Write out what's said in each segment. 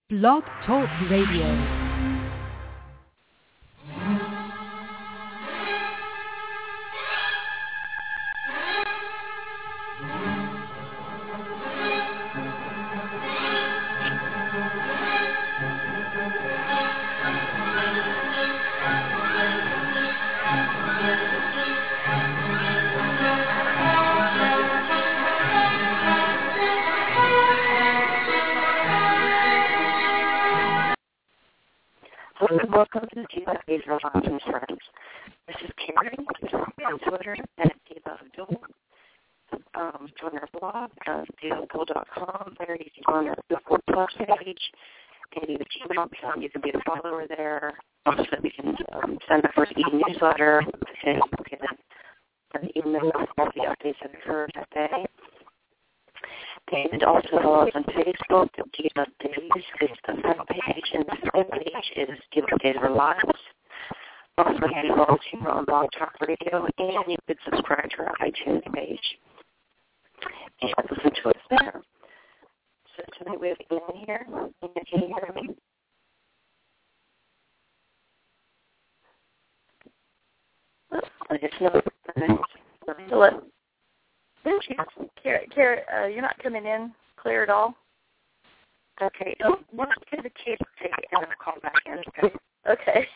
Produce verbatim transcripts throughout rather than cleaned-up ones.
Blog Talk Radio. Welcome to the Diva Behavioral Options Friends. This is Karen. On Twitter at Diva Abdul. Um, join our blog at diva abdul dot com. There you can go on our Billboard Plus page. And you can Gmail account. You can be a follower there. Also, we can um, send the first e-newsletter. And you can send an email with all the updates that occur that day. And also follow us on Facebook. Diva Days is the front page, and the front page is Diva Days of Our Lives. Also, you can follow us on Blog Talk Radio, and you can subscribe to our iTunes page and listen to us there. So tonight we have Ann here. Ann, can you hear me? I just know. Hello. Kara, Kara, uh, you're not coming in clear at all? Okay. Oh, we'll get the case take and I'll call back in. Okay.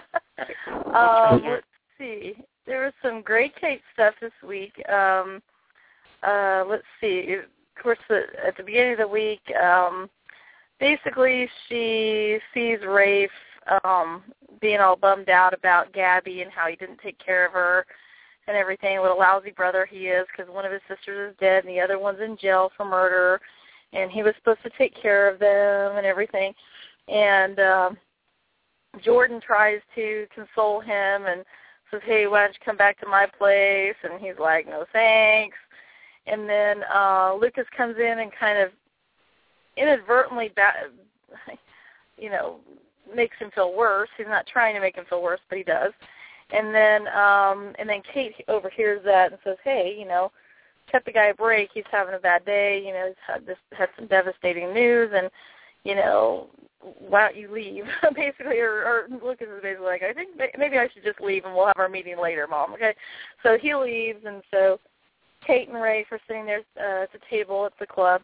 um, let's see. There was some great Kate stuff this week. Um, uh, let's see. Of course, the, at the beginning of the week, um, basically she sees Rafe um, being all bummed out about Gabby and how he didn't take care of her and everything, what a lousy brother he is because one of his sisters is dead and the other one's in jail for murder, and he was supposed to take care of them and everything. And um, Jordan tries to console him and says, hey, why don't you come back to my place? And he's like, no thanks. And then uh, Lucas comes in and kind of inadvertently, ba- you know, makes him feel worse. He's not trying to make him feel worse, but he does. And then um, and then Kate overhears that and says, hey, you know, cut the guy a break. He's having a bad day. You know, he's had, this, had some devastating news, and, you know, why don't you leave, basically. Or, or Lucas is basically like, I think maybe I should just leave, and we'll have our meeting later, Mom, okay? So he leaves, and so Kate and Rafe are sitting there uh, at the table at the club,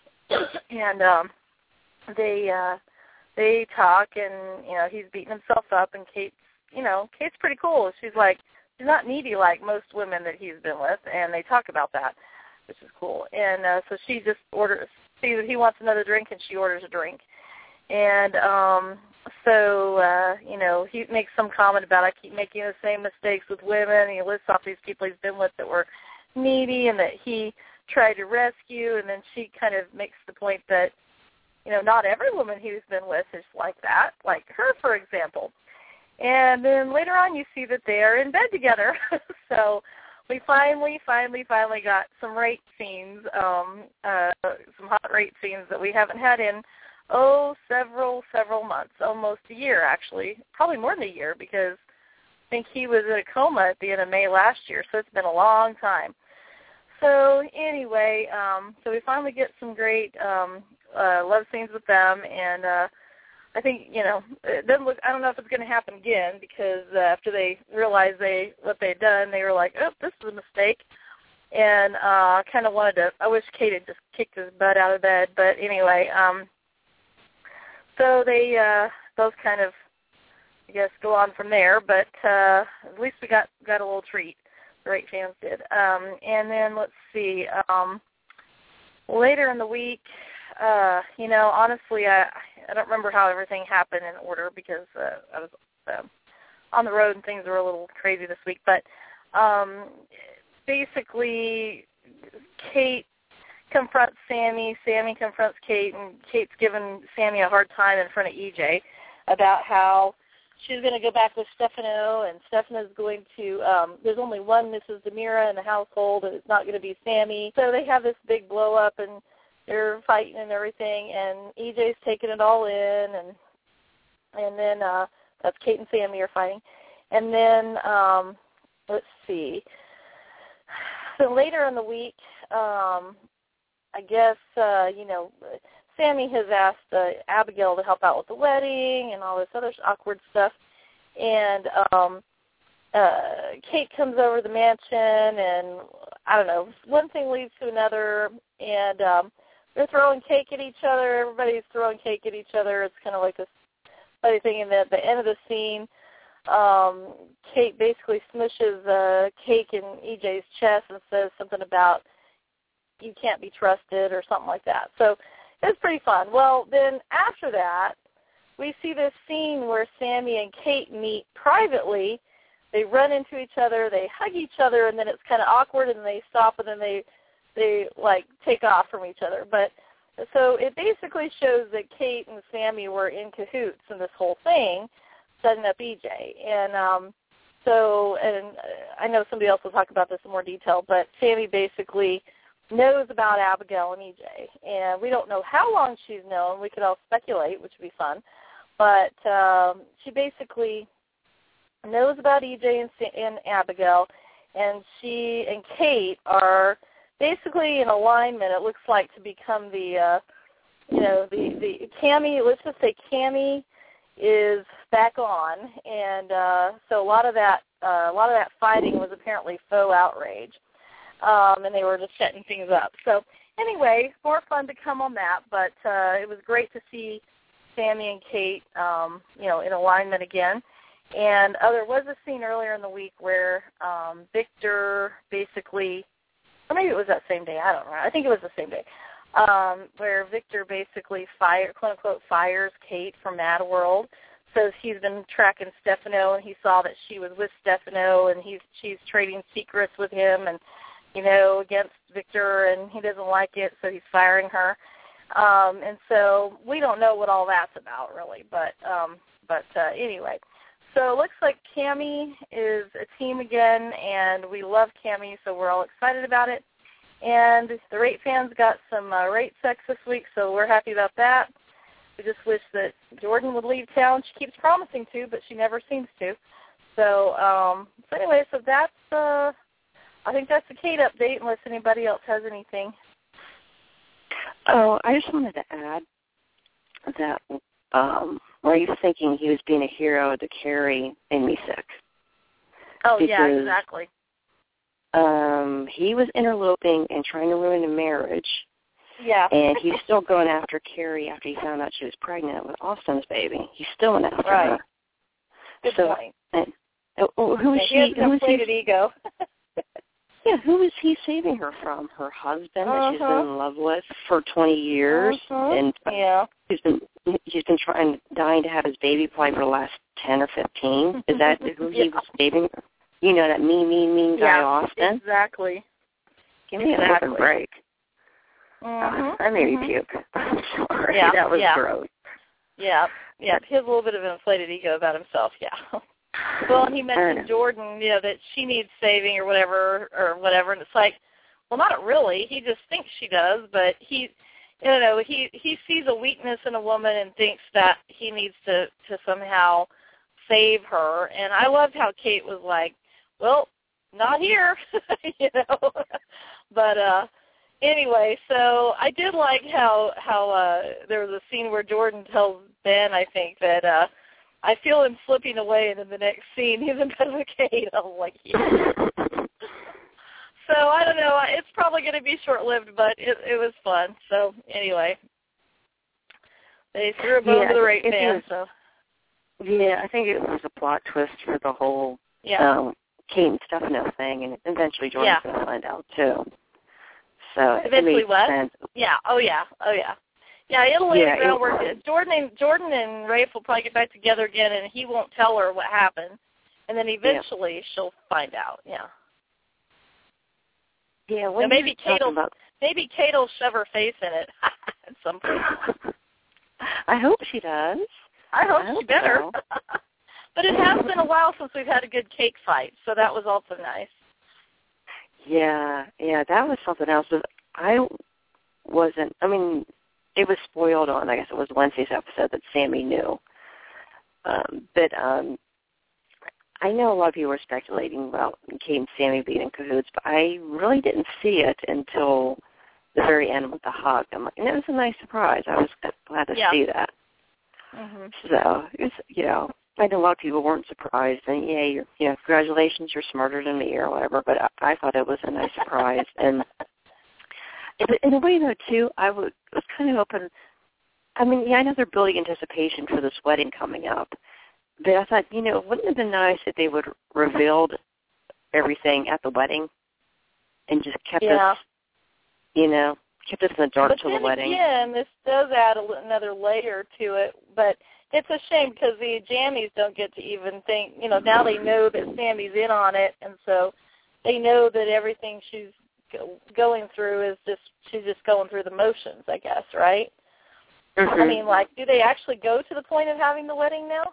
and um, they uh, they talk, and, you know, he's beating himself up, and Kate's, you know, Kate's pretty cool. She's like, she's not needy like most women that he's been with, and they talk about that, which is cool. And uh, so she just orders, sees that he wants another drink, and she orders a drink. And um, so, uh, you know, he makes some comment about, I keep making the same mistakes with women, and he lists off these people he's been with that were needy and that he tried to rescue, and then she kind of makes the point that, you know, not every woman he's been with is like that, like her, for example. And then later on you see that they are in bed together. So we finally, finally, finally got some rape scenes, um, uh, some hot rape scenes that we haven't had in, oh, several, several months, almost a year actually, probably more than a year because I think he was in a coma at the end of May last year, so it's been a long time. So anyway, um, so we finally get some great um, uh, love scenes with them, and uh, I think, you know, it doesn't look, I don't know if it's going to happen again because uh, after they realized they what they had done, they were like, oh, this is a mistake. And I uh, kind of wanted to, I wish Kate had just kicked his butt out of bed. But anyway, um, so they uh, both kind of, I guess, go on from there. But uh, at least we got, got a little treat. The Rape fans did. Um, and then let's see, um, later in the week, uh, you know, honestly, I I don't remember how everything happened in order because uh, I was uh, on the road and things were a little crazy this week. But um, basically, Kate confronts Sammy. Sammy confronts Kate, and Kate's giving Sammy a hard time in front of E J about how she's going to go back with Stefano, and Stefano's going to, um, there's only one Missus DeMira in the household, and it's not going to be Sammy. So they have this big blow-up, and they're fighting and everything, and E J's taking it all in, and and then uh, that's Kate and Sammy are fighting. And then, um, let's see, so later in the week, um, I guess, uh, you know, Sammy has asked uh, Abigail to help out with the wedding and all this other awkward stuff. And um, uh, Kate comes over to the mansion, and I don't know, one thing leads to another, and um, they're throwing cake at each other. Everybody's throwing cake at each other. It's kind of like this funny thing. And at the end of the scene, um, Kate basically smushes a cake in E J's chest and says something about you can't be trusted or something like that. So it's pretty fun. Well, then after that, we see this scene where Sammy and Kate meet privately. They run into each other, they hug each other, and then it's kind of awkward, and they stop, and then they, they like, take off from each other. But so it basically shows that Kate and Sammy were in cahoots in this whole thing, setting up E J. And um, so, and I know somebody else will talk about this in more detail, but Sammy basically knows about Abigail and E J. And we don't know how long she's known. We could all speculate, which would be fun. But um, she basically knows about E J and, and Abigail, and she and Kate are basically in alignment, it looks like, to become the, uh, you know, the, the Cammie, let's just say Cammie is back on, and uh, so a lot of that, uh, a lot of that fighting was apparently faux outrage, um, and they were just setting things up. So anyway, more fun to come on that, but uh, it was great to see Sammy and Kate, um, you know, in alignment again. And uh, there was a scene earlier in the week where um, Victor basically, or maybe it was that same day, I don't know. I think it was the same day, um, where Victor basically fire, quote unquote, fires Kate from Mad World. Says he's been tracking Stefano, and he saw that she was with Stefano, and he's she's trading secrets with him, and you know, against Victor, and he doesn't like it, so he's firing her. Um, and so we don't know what all that's about, really. But um, but uh, anyway. So it looks like Cammie is a team again, and we love Cammie, so we're all excited about it. And the Rate fans got some uh, Rate sex this week, so we're happy about that. We just wish that Jordan would leave town. She keeps promising to, but she never seems to. So, um, so anyway, so that's, uh, I think that's the Kate update, unless anybody else has anything. Oh, I just wanted to add that um, were you thinking he was being a hero to Carrie made me sick. Oh, because, yeah, exactly. Um, he was interloping and trying to ruin a marriage. Yeah. And he's still going after Carrie after he found out she was pregnant with Austin's baby. He's still went after right. her. Good so, point. And, uh, who is yeah, she? He has an who is inflated he? ego. Yeah, who is he saving her from? Her husband uh-huh. that she's been in love with for twenty years, uh-huh. and yeah. he's been he's been trying, dying to have his baby probably for the last ten or fifteen. Is that who yeah. he was saving? You know, that mean, mean, mean guy, yeah, Austin. Exactly. Give me exactly. a fucking break. Mm-hmm. Uh, I made me mm-hmm. puke. I'm sorry. Yeah, that was yeah. gross. Yeah, yeah. He has a little bit of an inflated ego about himself. Yeah. Well, and he mentioned Jordan, you know, that she needs saving or whatever, or whatever, and it's like, well, not really. He just thinks she does, but he, you know, he he sees a weakness in a woman and thinks that he needs to to somehow save her. And I loved how Kate was like, well, not here, you know. But uh, anyway, so I did like how how uh, there was a scene where Jordan tells Ben, I think, that. Uh, I feel him slipping away, and in the next scene, he's in bed with Kate. I was like, yeah. So, I don't know. It's probably going to be short-lived, but it, it was fun. So, anyway. They threw a bone yeah, to the Rate fan. fans. So. Yeah, I think it was a plot twist for the whole yeah. um, Kate and Stefano thing, and eventually Jordan's yeah. going to find out, too. So Eventually it what? Sense. Yeah. Oh, yeah. Oh, yeah. Yeah, it'll lay yeah, the groundwork. It, Jordan and Jordan and Rafe will probably get back together again, and he won't tell her what happened. And then eventually yeah. she'll find out. Yeah. Yeah. Now maybe Kate will about... maybe Kate will shove her face in it at some point. I hope she does. I hope, I hope she better. So. But it has been a while since we've had a good cake fight, so that was also nice. Yeah, yeah, that was something else. I wasn't. I mean. It was spoiled on, I guess it was Wednesday's episode that Sammy knew. Um, but um, I know a lot of people were speculating about Kate and Sammy being in cahoots, but I really didn't see it until the very end with the hug. I'm like, and it was a nice surprise. I was glad to yeah. see that. Mm-hmm. So it's, you know, I know a lot of people weren't surprised, and yeah, you're, you know, congratulations, you're smarter than me or whatever. But I, I thought it was a nice surprise, and in a way, though, too, I was, was kind of hoping. I mean, yeah, I know they're building anticipation for this wedding coming up, but I thought, you know, wouldn't it have been nice if they would revealed everything at the wedding and just kept yeah. us, you know, kept us in the dark but till then the wedding. Again, this does add a, another layer to it, but it's a shame because the Jammies don't get to even think, you know, now they know that Sammy's in on it, and so they know that everything she's go, going through is just, she's just going through the motions, I guess, right? Mm-hmm. I mean, like, do they actually go to the point of having the wedding now?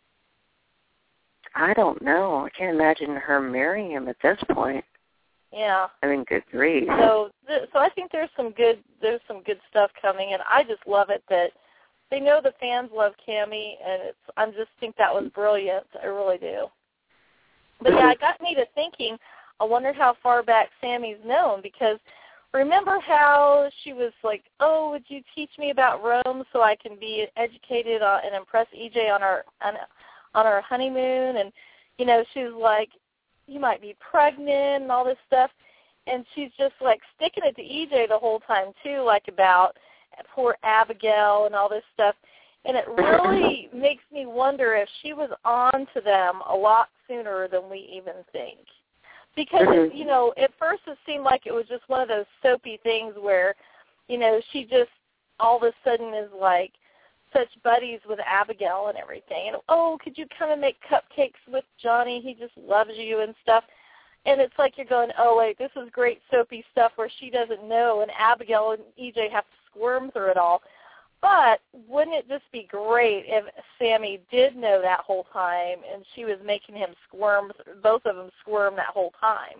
I don't know. I can't imagine her marrying him at this point. Yeah. I mean, good grief. So, th- so I think there's some good, there's some good stuff coming, and I just love it that they know the fans love Cammie, and it's, I just think that was brilliant. I really do. But yeah, it got me to thinking. I wondered how far back Sammy's known, because remember how she was like, "Oh, would you teach me about Rome so I can be educated on, and impress E J on our on, on our honeymoon?" And you know, she was like, "You might be pregnant," and all this stuff. And she's just like sticking it to E J the whole time too, like about poor Abigail and all this stuff. And it really makes me wonder if she was on to them a lot sooner than we even think. Because, it, you know, at first it seemed like it was just one of those soapy things where, you know, she just all of a sudden is like such buddies with Abigail and everything. And, oh, could you come and make cupcakes with Johnny? He just loves you and stuff. And it's like you're going, oh, wait, this is great soapy stuff where she doesn't know, and Abigail and E J have to squirm through it all. But wouldn't it just be great if Sammy did know that whole time and she was making him squirm, both of them squirm that whole time?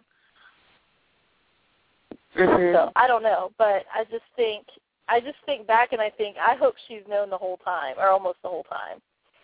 Mm-hmm. So I don't know, but I just think, I just think back and I think, I hope she's known the whole time, or almost the whole time.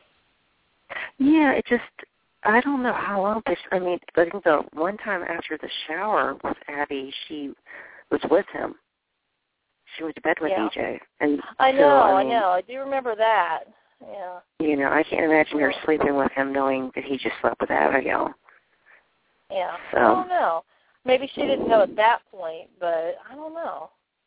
Yeah, it just, I don't know how long, but I mean, I think the one time after the shower with Abby, she was with him. She went to bed with yeah. E J. And I know, so, I, mean, I know. I do remember that. Yeah. You know, I can't imagine her sleeping with him knowing that he just slept with Abigail. Yeah. So. I don't know. Maybe she didn't know at that point, but I don't know.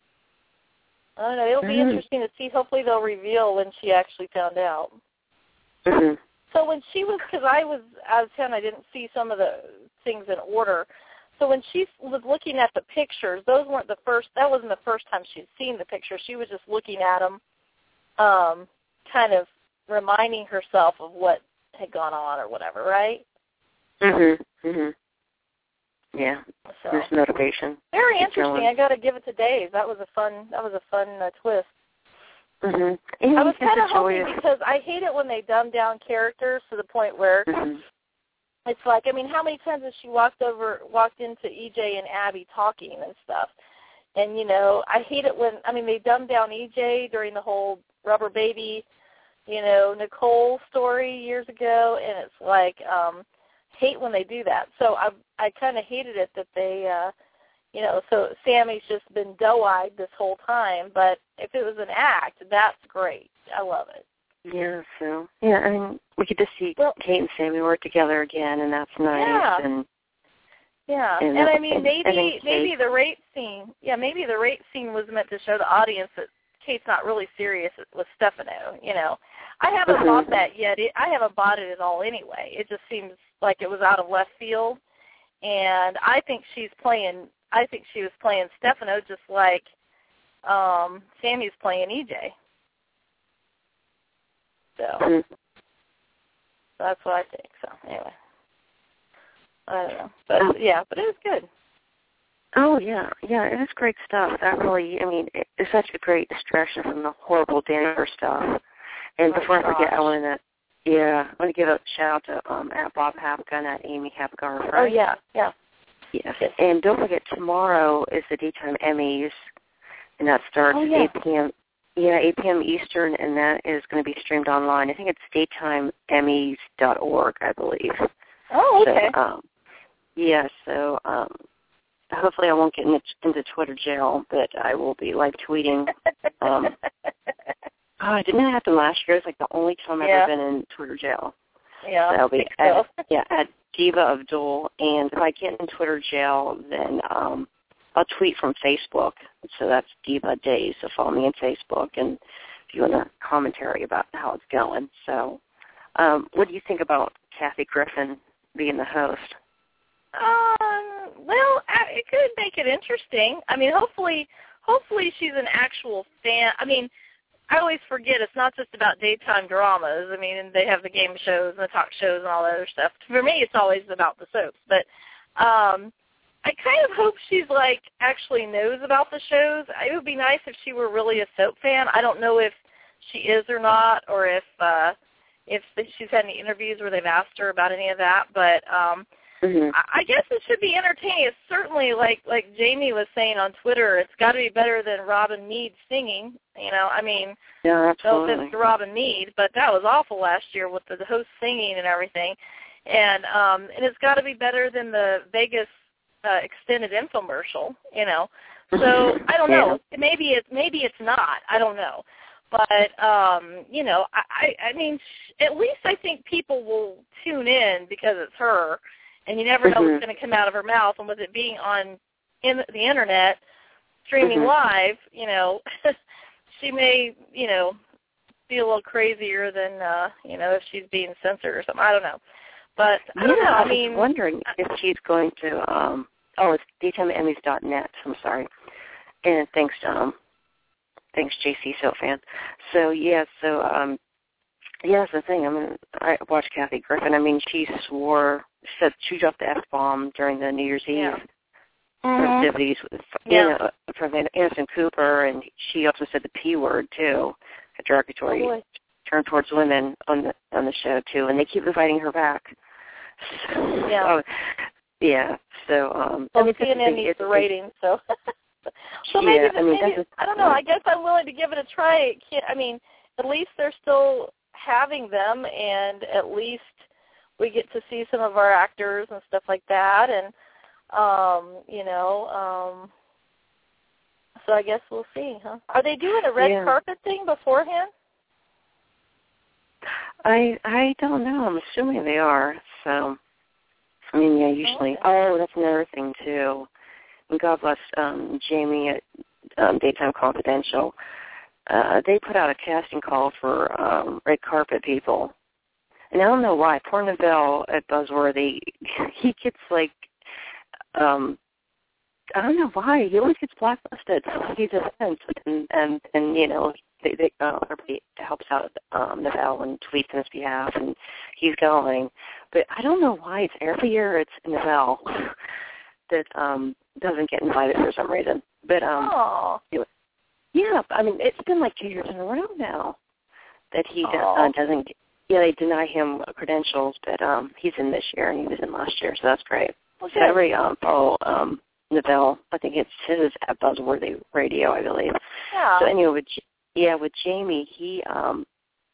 I don't know. It'll be mm-hmm. interesting to see. Hopefully they'll reveal when she actually found out. Mm-hmm. So when she was, because I was out of town, I didn't see some of the things in order. So when she was looking at the pictures, those weren't the first, that wasn't the first time she'd seen the pictures. She was just looking at them, um, kind of reminding herself of what had gone on or whatever, right? Mm-hmm. Mm-hmm. Yeah. So, there's motivation. Very Keep interesting. going. I got to give it to Dave. That was a fun, that was a fun uh, twist. Mm-hmm. I was kind of hoping, because I hate it when they dumb down characters to the point where mm-hmm. it's like, I mean, how many times has she walked over, walked into E J and Abby talking and stuff? And, you know, I hate it when, I mean, they dumbed down E J during the whole Rubber Baby, you know, Nicole story years ago, and it's like, um, hate when they do that. So I I kind of hated it that they, uh, you know, so Sammy's just been doe-eyed this whole time, but if it was an act, that's great. I love it. Yeah, so, yeah, I mean, we get to see well, Kate and Sammy work together again, and that's nice. Yeah. And, yeah, and, and I mean, and, maybe and maybe the rape scene, yeah, maybe the rape scene was meant to show the audience that Kate's not really serious with Stefano, you know. I haven't mm-hmm. bought that yet. It, I haven't bought it at all anyway. It just seems like it was out of left field, and I think she's playing, I think she was playing Stefano just like um, Sammy's playing E J. So mm-hmm. that's what I think. So anyway, I don't know, but yeah, but it was good. Oh yeah, yeah, it is great stuff. That really, I mean, it's such a great distraction from the horrible Denver stuff. And oh, before gosh. I forget, I want to, yeah, I want to give a shout out to um, at Bob Hapka and at Amy Hapka, our friend. Oh yeah, yeah. Yes, and don't forget, tomorrow is the Daytime Emmys, and that starts oh, at yeah. eight p.m. Yeah, eight p.m. Eastern, and that is going to be streamed online. I think it's daytime emmys dot org, I believe. Oh, okay. So, um, yeah, so um, hopefully I won't get into, into Twitter jail, but I will be live tweeting. Um, oh, didn't that happen last year? It's like the only time I've yeah. ever been in Twitter jail. Yeah, so I'll be so. at, yeah, at Diva Abdul, and if I get in Twitter jail, then um, I'll tweet from Facebook. So that's Diva Days. So follow me on Facebook, and if you want a commentary about how it's going. So, um, what do you think about Kathy Griffin being the host? Um, well, it could make it interesting. I mean, hopefully, hopefully she's an actual fan. I mean, I always forget it's not just about daytime dramas. I mean, they have the game shows and the talk shows and all that other stuff. For me, it's always about the soaps. But um, I kind of hope she's, like, actually knows about the shows. It would be nice if she were really a soap fan. I don't know if she is or not, or if uh, if she's had any interviews where they've asked her about any of that. But um, mm-hmm. I, I guess it should be entertaining. It's certainly, like like Jamie was saying on Twitter, it's got to be better than Robin Meade singing. You know, I mean, yeah, absolutely. no offense to Robin Meade, but that was awful last year with the, the host singing and everything. And um, and it's got to be better than the Vegas uh, extended infomercial. You know, so I don't know. Yeah. Maybe it's maybe it's not. I don't know. But, um, you know, I, I mean, at least I think people will tune in because it's her, and you never know mm-hmm. what's going to come out of her mouth. And with it being on in the Internet, streaming mm-hmm. live, you know, she may, you know, be a little crazier than, uh, you know, if she's being censored or something. I don't know. But I don't yeah, know. I, I mean, was wondering if she's going to, um, oh, it's daytime emmys dot net. I'm sorry. And thanks, um. Thanks, J C Soap fan. So, yeah, so, um, yeah, that's the thing. I mean, I watched Kathy Griffin. I mean, she swore, said she dropped the F-bomb during the New Year's yeah. Eve mm-hmm. festivities with, yeah. you know, from Anderson Cooper, and she also said the P word, too, a derogatory oh, term towards women on the on the show, too, and they keep inviting her back. So, yeah. So, yeah, so, um. Well, C N N needs the ratings, so. So maybe, yeah, the, I, mean, maybe a, I don't know. I guess I'm willing to give it a try. I mean, at least they're still having them, and at least we get to see some of our actors and stuff like that. And um, you know, um, so I guess we'll see, huh? Are they doing a red yeah. carpet thing beforehand? I I don't know. I'm assuming they are. So, I mean, yeah, usually. Oh, okay. Oh, that's another thing too. And God bless um, Jamie at um, Daytime Confidential. Uh, they put out a casting call for um, red carpet people. And I don't know why. Poor Neville at Buzzworthy, he gets like, um, I don't know why. He always gets blacklisted. He's a fence. And, and, and you know, they, they, uh, everybody helps out um, Neville and tweets on his behalf, and he's going. But I don't know why. It's every year it's Neville that um, doesn't get invited for some reason. But um, oh. yeah, I mean, it's been like two years in a row now that he oh. uh, doesn't. Yeah, they deny him credentials, but um, he's in this year and he was in last year, so that's great. Well, so every um, follow um, Neville, I think it's his at Buzzworthy Radio, I believe. Yeah. So anyway, with yeah, with Jamie, he um,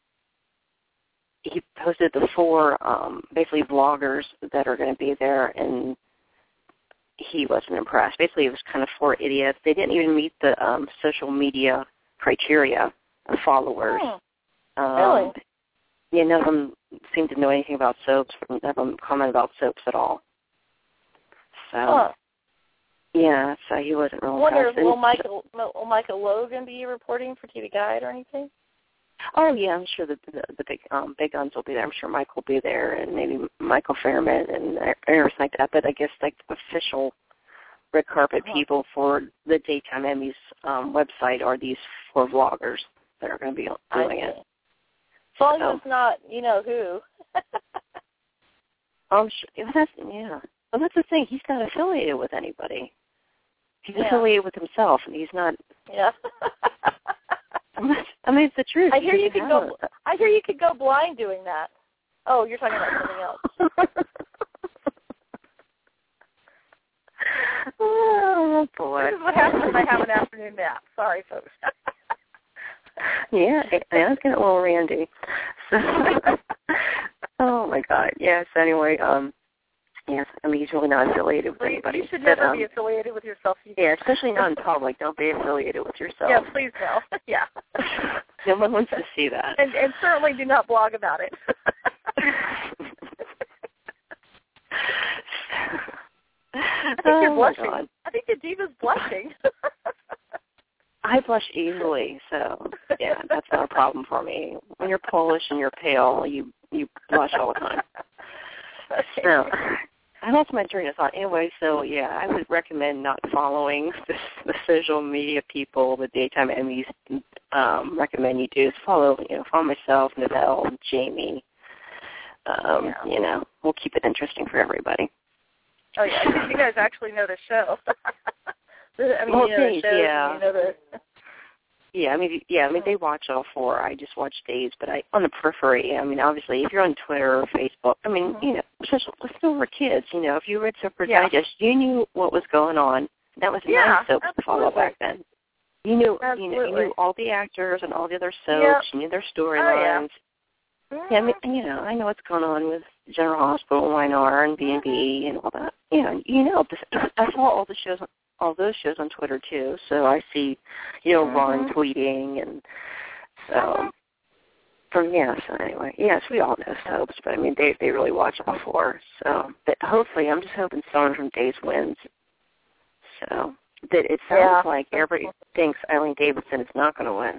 he posted the four um, basically vloggers that are going to be there, and he wasn't impressed. Basically, it was kind of four idiots. They didn't even meet the um, social media criteria of followers. Hmm. Um, really? Yeah, none of them seemed to know anything about soaps. None of them comment about soaps at all. So, huh. yeah, so he wasn't real I wonder impressed. if will Michael, will Michael Logan be reporting for T V Guide or anything? Oh, yeah, I'm sure that the, the big um, big guns will be there. I'm sure Mike will be there, and maybe Michael Fairman and everything like that. But I guess like official red carpet uh-huh. people for the Daytime Emmys um, website are these four vloggers that are going to be doing it. As long so. as it's not, you know who. oh, sure. That's, yeah. Well, that's the thing. He's not affiliated with anybody. He's yeah. affiliated with himself, and he's not. Yeah. I mean, it's the truth. I hear you could go. It. I hear you could go blind doing that. Oh, you're talking about something else. Oh boy! This is what happens when I have an afternoon nap. Sorry, folks. yeah, I was getting a little randy. So, oh my God! Yes. Yeah, so anyway, um, Yeah, I mean, he's really not affiliated with well, anybody. You should but, never um, be affiliated with yourself. Yeah, especially not in public. Don't be affiliated with yourself. Yeah, please no. Yeah. No one wants to see that. And, and certainly do not blog about it. I think oh you're blushing. God. I think the diva's blushing. I blush easily, so yeah, that's not a problem for me. When you're Polish and you're pale, you you blush all the time. Okay. So I lost my train of thought. Anyway, so yeah, I would recommend not following the, the social media people. The daytime Emmys um, recommend you do is follow, you know, follow myself, Novelle, Jamie. Um, yeah. You know, we'll keep it interesting for everybody. Oh yeah, because you guys actually know the show. I mean, well, you know days, the shows, yeah. and you know the. Yeah, I mean, yeah, I mean, they watch all four. I just watch days, but I on the periphery. I mean, obviously, if you're on Twitter or Facebook, I mean, Mm-hmm. you know, just let's go over kids. You know, if you read Super Yeah. Digest, you knew what was going on. That was a Yeah, nice soap to follow absolutely. back then. You knew, Absolutely. you know, you knew all the actors and all the other soaps. Yep. You knew their Oh, storylines. yeah. Yeah, I mean, you know, I know what's going on with General Hospital, Y N R, and B and B, and all that. You know, you know, I saw all the shows, all those shows on Twitter too. So I see, you know, Mm-hmm. Ron tweeting, and so Mm-hmm. from yeah. So anyway, yes, we all know soaps, but I mean, they they really watch all four. So, but hopefully, I'm just hoping someone from Days wins. So that it sounds Yeah. like everybody thinks Eileen Davidson is not going to win.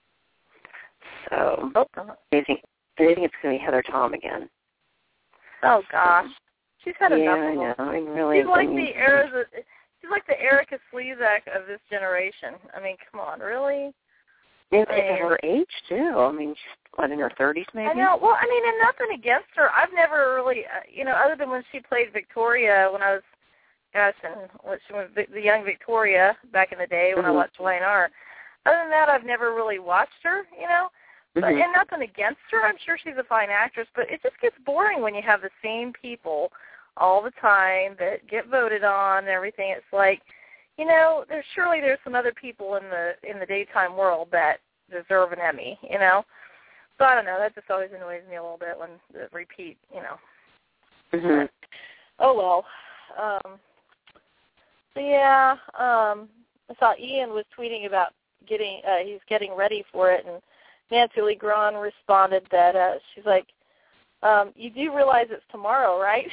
So Oh. they think. I think it's going to be Heather Tom again. Oh gosh, she's had yeah, enough I of them. know. I mean, really, She's like I mean, the Erica, she's like the Erica Slezak of this generation. I mean, come on, really? And I mean, at her age too. I mean, she's what, in her thirties, maybe. I know. Well, I mean, and nothing against her. I've never really, uh, you know, other than when she played Victoria when I was, gosh, and what she was the young Victoria back in the day when mm-hmm. I watched Y N R. Other than that, I've never really watched her. You know. But, Mm-hmm. and nothing against her. I'm sure she's a fine actress, but it just gets boring when you have the same people all the time that get voted on and everything. It's like, you know, there's surely there's some other people in the in the daytime world that deserve an Emmy, you know. So I don't know. That just always annoys me a little bit when the repeat, you know. Mm-hmm. But, oh well. Um, so yeah, um, I saw Ian was tweeting about getting uh, he's getting ready for it, and Nancy Lee Grahn responded that uh, she's like, um, you do realize it's tomorrow, right?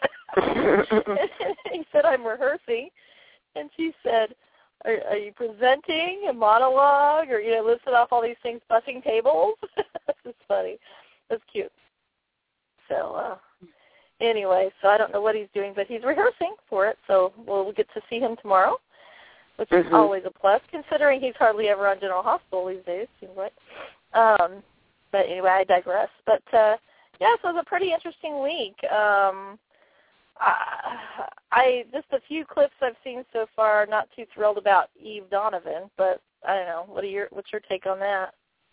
He said, I'm rehearsing. And she said, are, are you presenting a monologue or, you know, listed off all these things, bussing tables? That's just funny. That's cute. So uh, anyway, so I don't know what he's doing, but he's rehearsing for it, so we'll get to see him tomorrow, which is mm-hmm. always a plus, considering he's hardly ever on General Hospital these days, seems like. Um, but anyway, I digress. But, uh, yeah, so it was a pretty interesting week. Um, I, I just a few clips I've seen so far, not too thrilled about Eve Donovan, but I don't know. What are your, what's your take on that?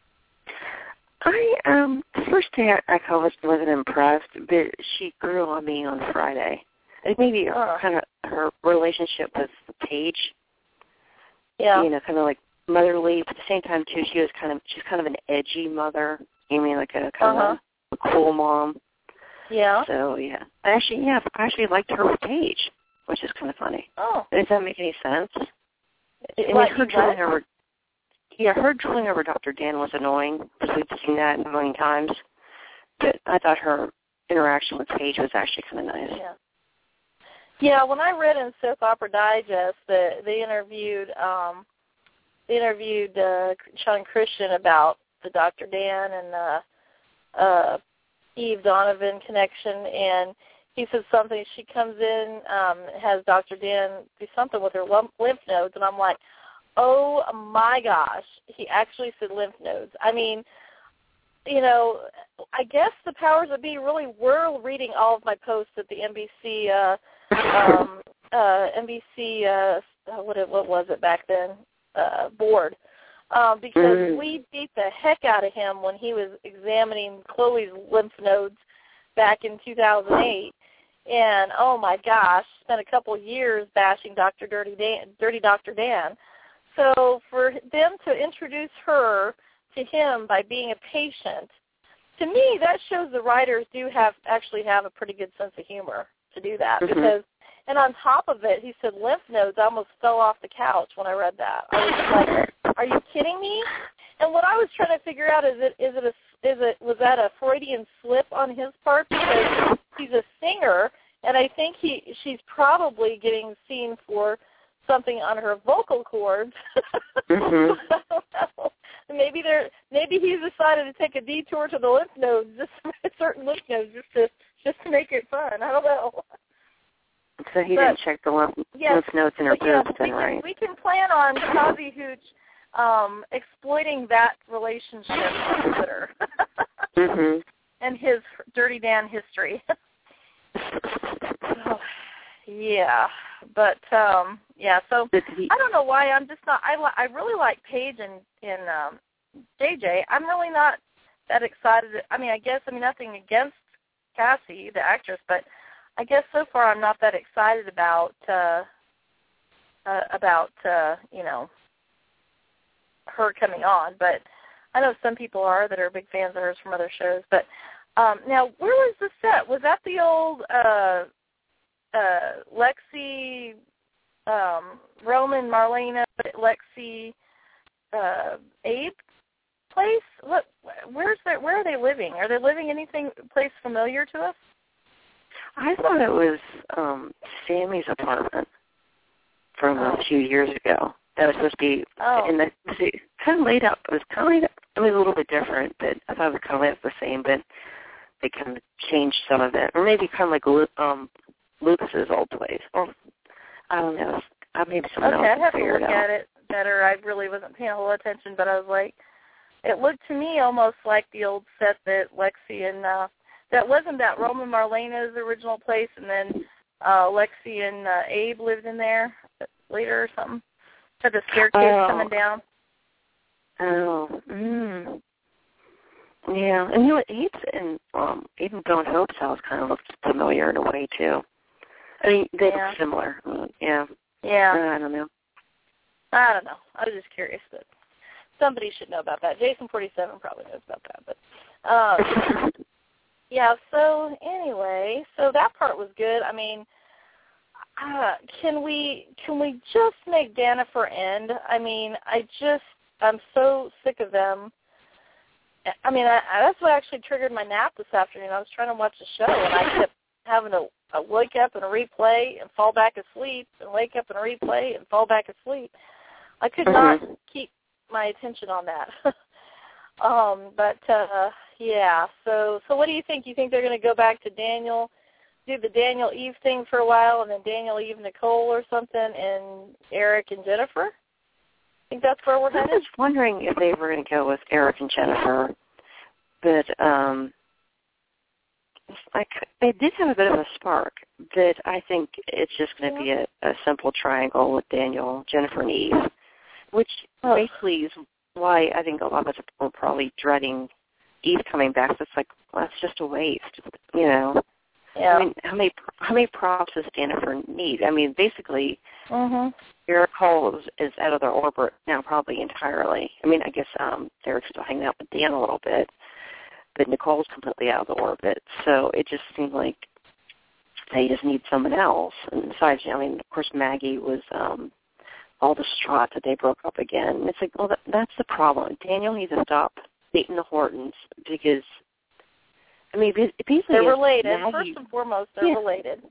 I, um, the first day I, I was, wasn't impressed, but she grew on me on Friday. And maybe Oh. kind of her relationship with Paige, Yeah. you know, kind of like motherly, but at the same time, too, she was kind of, she's kind of an edgy mother. You mean like a kind Uh-huh. of a, a cool mom. Yeah. So, yeah. I actually, yeah, I actually liked her with Paige, which is kind of funny. Oh. Does that make any sense? I mean, What, her you drilling what? over, yeah, her drilling over Doctor Dan was annoying, because we've seen that a million times. But I thought her interaction with Paige was actually kind of nice. Yeah. Yeah, when I read in Soap Opera Digest that they interviewed um, they interviewed uh, Sean Christian about the Doctor Dan and uh, uh, Eve Donovan connection, and he said something. She comes in, um, has Doctor Dan do something with her lymph nodes, and I'm like, oh my gosh, he actually said lymph nodes. I mean, you know, I guess the powers that be really were reading all of my posts at the N B C, uh, um, uh, N B C, uh, what, it, what was it back then, uh, board, um, because mm. we beat the heck out of him when he was examining Chloe's lymph nodes back in two thousand eight. And, oh, my gosh, spent a couple years bashing Doctor Dirty Dan, Dirty Doctor Dan. So for them to introduce her to him by being a patient, to me, that shows the writers do have actually have a pretty good sense of humor. to do that mm-hmm. because, and on top of it, he said lymph nodes. I almost fell off the couch when I read that. I was like, are you kidding me? And what I was trying to figure out is it is it a is it was that a Freudian slip on his part because he's a singer, and I think he she's probably getting seen for something on her vocal cords. Mm-hmm. maybe they're maybe he's decided to take a detour to the lymph nodes, just certain lymph nodes, just to just to make it fun. I don't know. So he but, didn't check the lymph, yes, lymph nodes in her but, yeah, boobs, then, we right? can, we can plan on Kazi Hooch um, exploiting that relationship on Twitter mm-hmm. and his Dirty Dan history. oh, yeah, but um, yeah. So He, I don't know why I'm just not. I li- I really like Paige and and um, J J. I'm really not that excited. I mean, I guess I mean nothing against Cassie, the actress, but I guess so far I'm not that excited about uh, uh, about uh, you know her coming on. But I know some people are that are big fans of hers from other shows. But um, now, where was the set? Was that the old uh, uh, Lexi, um, Roman, Marlena, Lexi, uh, Abe place? What? Where's their, Where are they living? Are they living anything place familiar to us? I thought it was um, Sammy's apartment from oh. a few years ago. That was supposed to be oh. in the see, kind of laid out. It was kind of laid out, I mean, a little bit different, but I thought it was kind of laid out the same. But they kind of changed some of it, or maybe kind of like Lu- um, Lucas's old place. Or I don't know. Uh, maybe someone okay, else I have to figure look it out. at it better. I really wasn't paying a whole attention, but I was like, it looked to me almost like the old set that Lexi and uh, that wasn't that Roman Marlena's original place, and then uh, Lexi and uh, Abe lived in there later or something. Had the staircase oh. coming down. Oh, mm. Yeah, and you know what, Abe's and um, even Bill and Hope's house kind of looked familiar in a way too. I mean, they yeah. look similar. Uh, yeah. Yeah. Uh, I don't know. I don't know. I was just curious, but somebody should know about that. Jason forty-seven probably knows about that, but um, yeah. So anyway, so that part was good. I mean, uh, can we can we just make Danifer end? I mean, I just I'm so sick of them. I mean, I, I, that's what actually triggered my nap this afternoon. I was trying to watch the show, and I kept having to uh, wake up and replay and fall back asleep, and wake up and replay and fall back asleep. I could mm-hmm. not keep my attention on that. um, but uh, yeah. So, so what do you think? You think they're going to go back to Daniel, do the Daniel Eve thing for a while, and then Daniel Eve Nicole or something, and Eric and Jennifer? Think that's where we're headed? I was wondering if they were going to go with Eric and Jennifer, but um, like they did have a bit of a spark. But I think it's just going to yeah. be a, a simple triangle with Daniel, Jennifer, and Eve, which oh. basically is why I think a lot of us are probably dreading Eve coming back. So it's like, well, that's just a waste, you know. Yeah. I mean, how many how many props does Jennifer need? I mean, basically, mm-hmm. Eric Cole is, is out of their orbit now, probably entirely. I mean, I guess um, Eric's still hanging out with Dan a little bit, but Nicole's completely out of the orbit. So it just seemed like they just need someone else. And besides, I mean, of course, Maggie was um, all distraught that they broke up again. And it's like, well, that, that's the problem. Daniel needs to stop dating the Hortons because. I mean, basically, they're related. Maggie, First and foremost, they're yeah. related.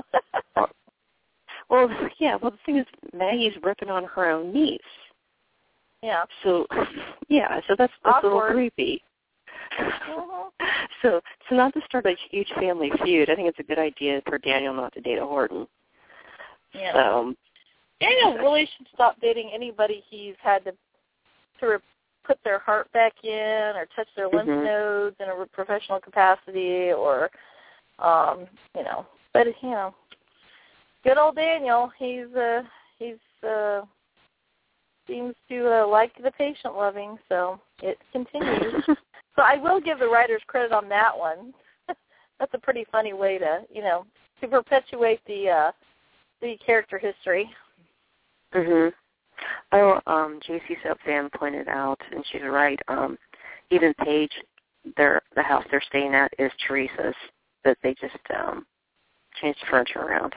well, yeah. Well, the thing is, Maggie's ripping on her own niece. Yeah. So, yeah. So that's, that's a little creepy. Mm-hmm. So, so not to start a huge family feud. I think it's a good idea for Daniel not to date a Horton. Yeah. So, Daniel really should stop dating anybody he's had to to. put their heart back in or touch their lymph mm-hmm. nodes in a professional capacity or, um, you know, but, you know, good old Daniel, he's, uh, he's, uh, seems to uh, like the patient loving, so it continues. So I will give the writers credit on that one. That's a pretty funny way to, you know, to perpetuate the, uh, the character history. Mm-hmm. Oh, um, J C Subfan pointed out, and she's right, um, even Paige, their, the house they're staying at is Teresa's, but they just, um, changed the furniture around.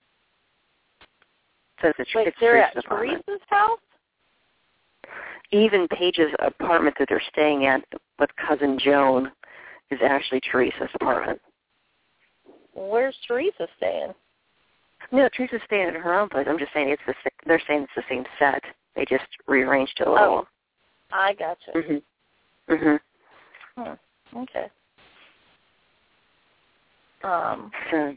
Says it's, Wait, it's they're at Teresa's apartment. Teresa's house? Even Paige's apartment that they're staying at with cousin Joan is actually Teresa's apartment. Where's Teresa staying? No, Teresa's staying at her own place. I'm just saying it's the they're saying it's the same set. They just rearranged it a little. Oh, I gotcha. Mhm. Mhm. Hmm. Okay. Um. So.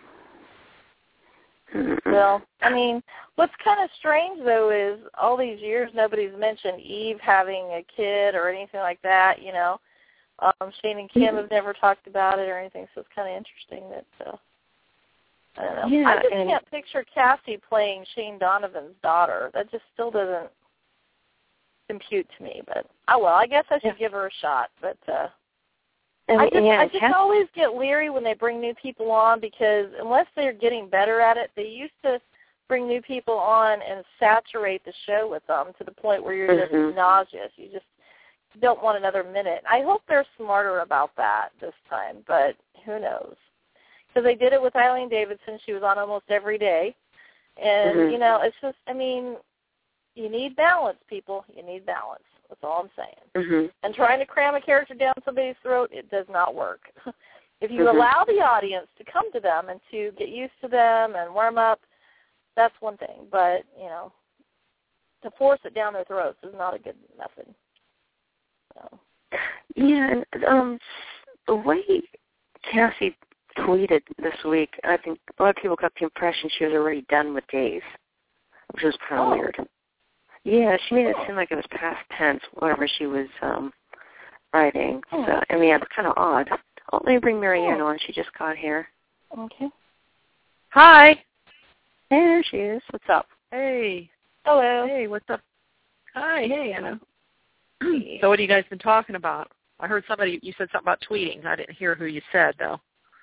Well, I mean, what's kind of strange, though, is all these years nobody's mentioned Eve having a kid or anything like that, you know. Um, Shane and Kim have never talked about it or anything, so it's kind of interesting that, uh, I don't know. Yeah, I just and can't picture Cassie playing Shane Donovan's daughter. That just still doesn't compute to me. But, oh, well, I guess I should yeah. give her a shot. But uh, and, I just, yeah, I just Cass- always get leery when they bring new people on because unless they're getting better at it, they used to bring new people on and saturate the show with them to the point where you're mm-hmm. just nauseous. You just don't want another minute. I hope they're smarter about that this time, but who knows? Because they did it with Eileen Davidson. She was on almost every day. And, mm-hmm. you know, it's just, I mean, you need balance, people. You need balance. That's all I'm saying. Mm-hmm. And trying to cram a character down somebody's throat, it does not work. If you mm-hmm. allow the audience to come to them and to get used to them and warm up, that's one thing. But, you know, to force it down their throats is not a good method. So. Yeah, and um, the way Cassie tweeted this week, I think a lot of people got the impression she was already done with Days, which was kind of Oh. weird. Yeah, she made it seem like it was past tense, whatever she was um, writing. Oh. So, I mean, it's kind of odd. Oh, let me bring Marianne Oh. on. She just got here. Okay. Hi. Hey, there she is. What's up? Hey. Hello. Hey, what's up? Hi, hey, Anna. So what have you guys been talking about? I heard somebody, you said something about tweeting. I didn't hear who you said, though.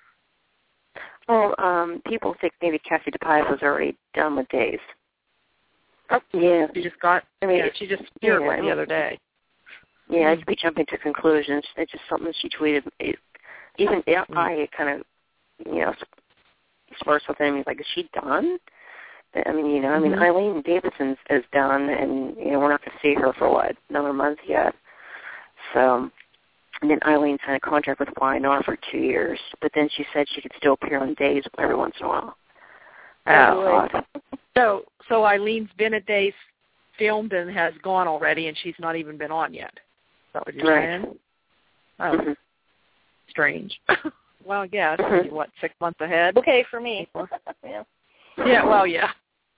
Well, um, people think maybe Cassie DePies was already done with Days. Oh, yeah. She just got, I mean, yeah, she just appeared yeah, one I the mean, other day. Yeah, Mm. I'd be jumping to conclusions. It's just something she tweeted. It, even mm. I kind of, you know, spurred something. He's like, is she done? I mean, you know, I mean, Mm-hmm. Eileen Davidson is done, and, you know, we're not going to see her for, what, another month yet. So, and then Eileen signed a contract with Y and R for two years, but then she said she could still appear on Days every once in a while. Oh, so, so Eileen's been at Days filmed and has gone already, and she's not even been on yet. Is that what you're right. saying? Oh, mm-hmm. Strange. Well, yeah, it's mm-hmm. maybe, what, six months ahead? Okay for me. Yeah. Yeah, well, yeah.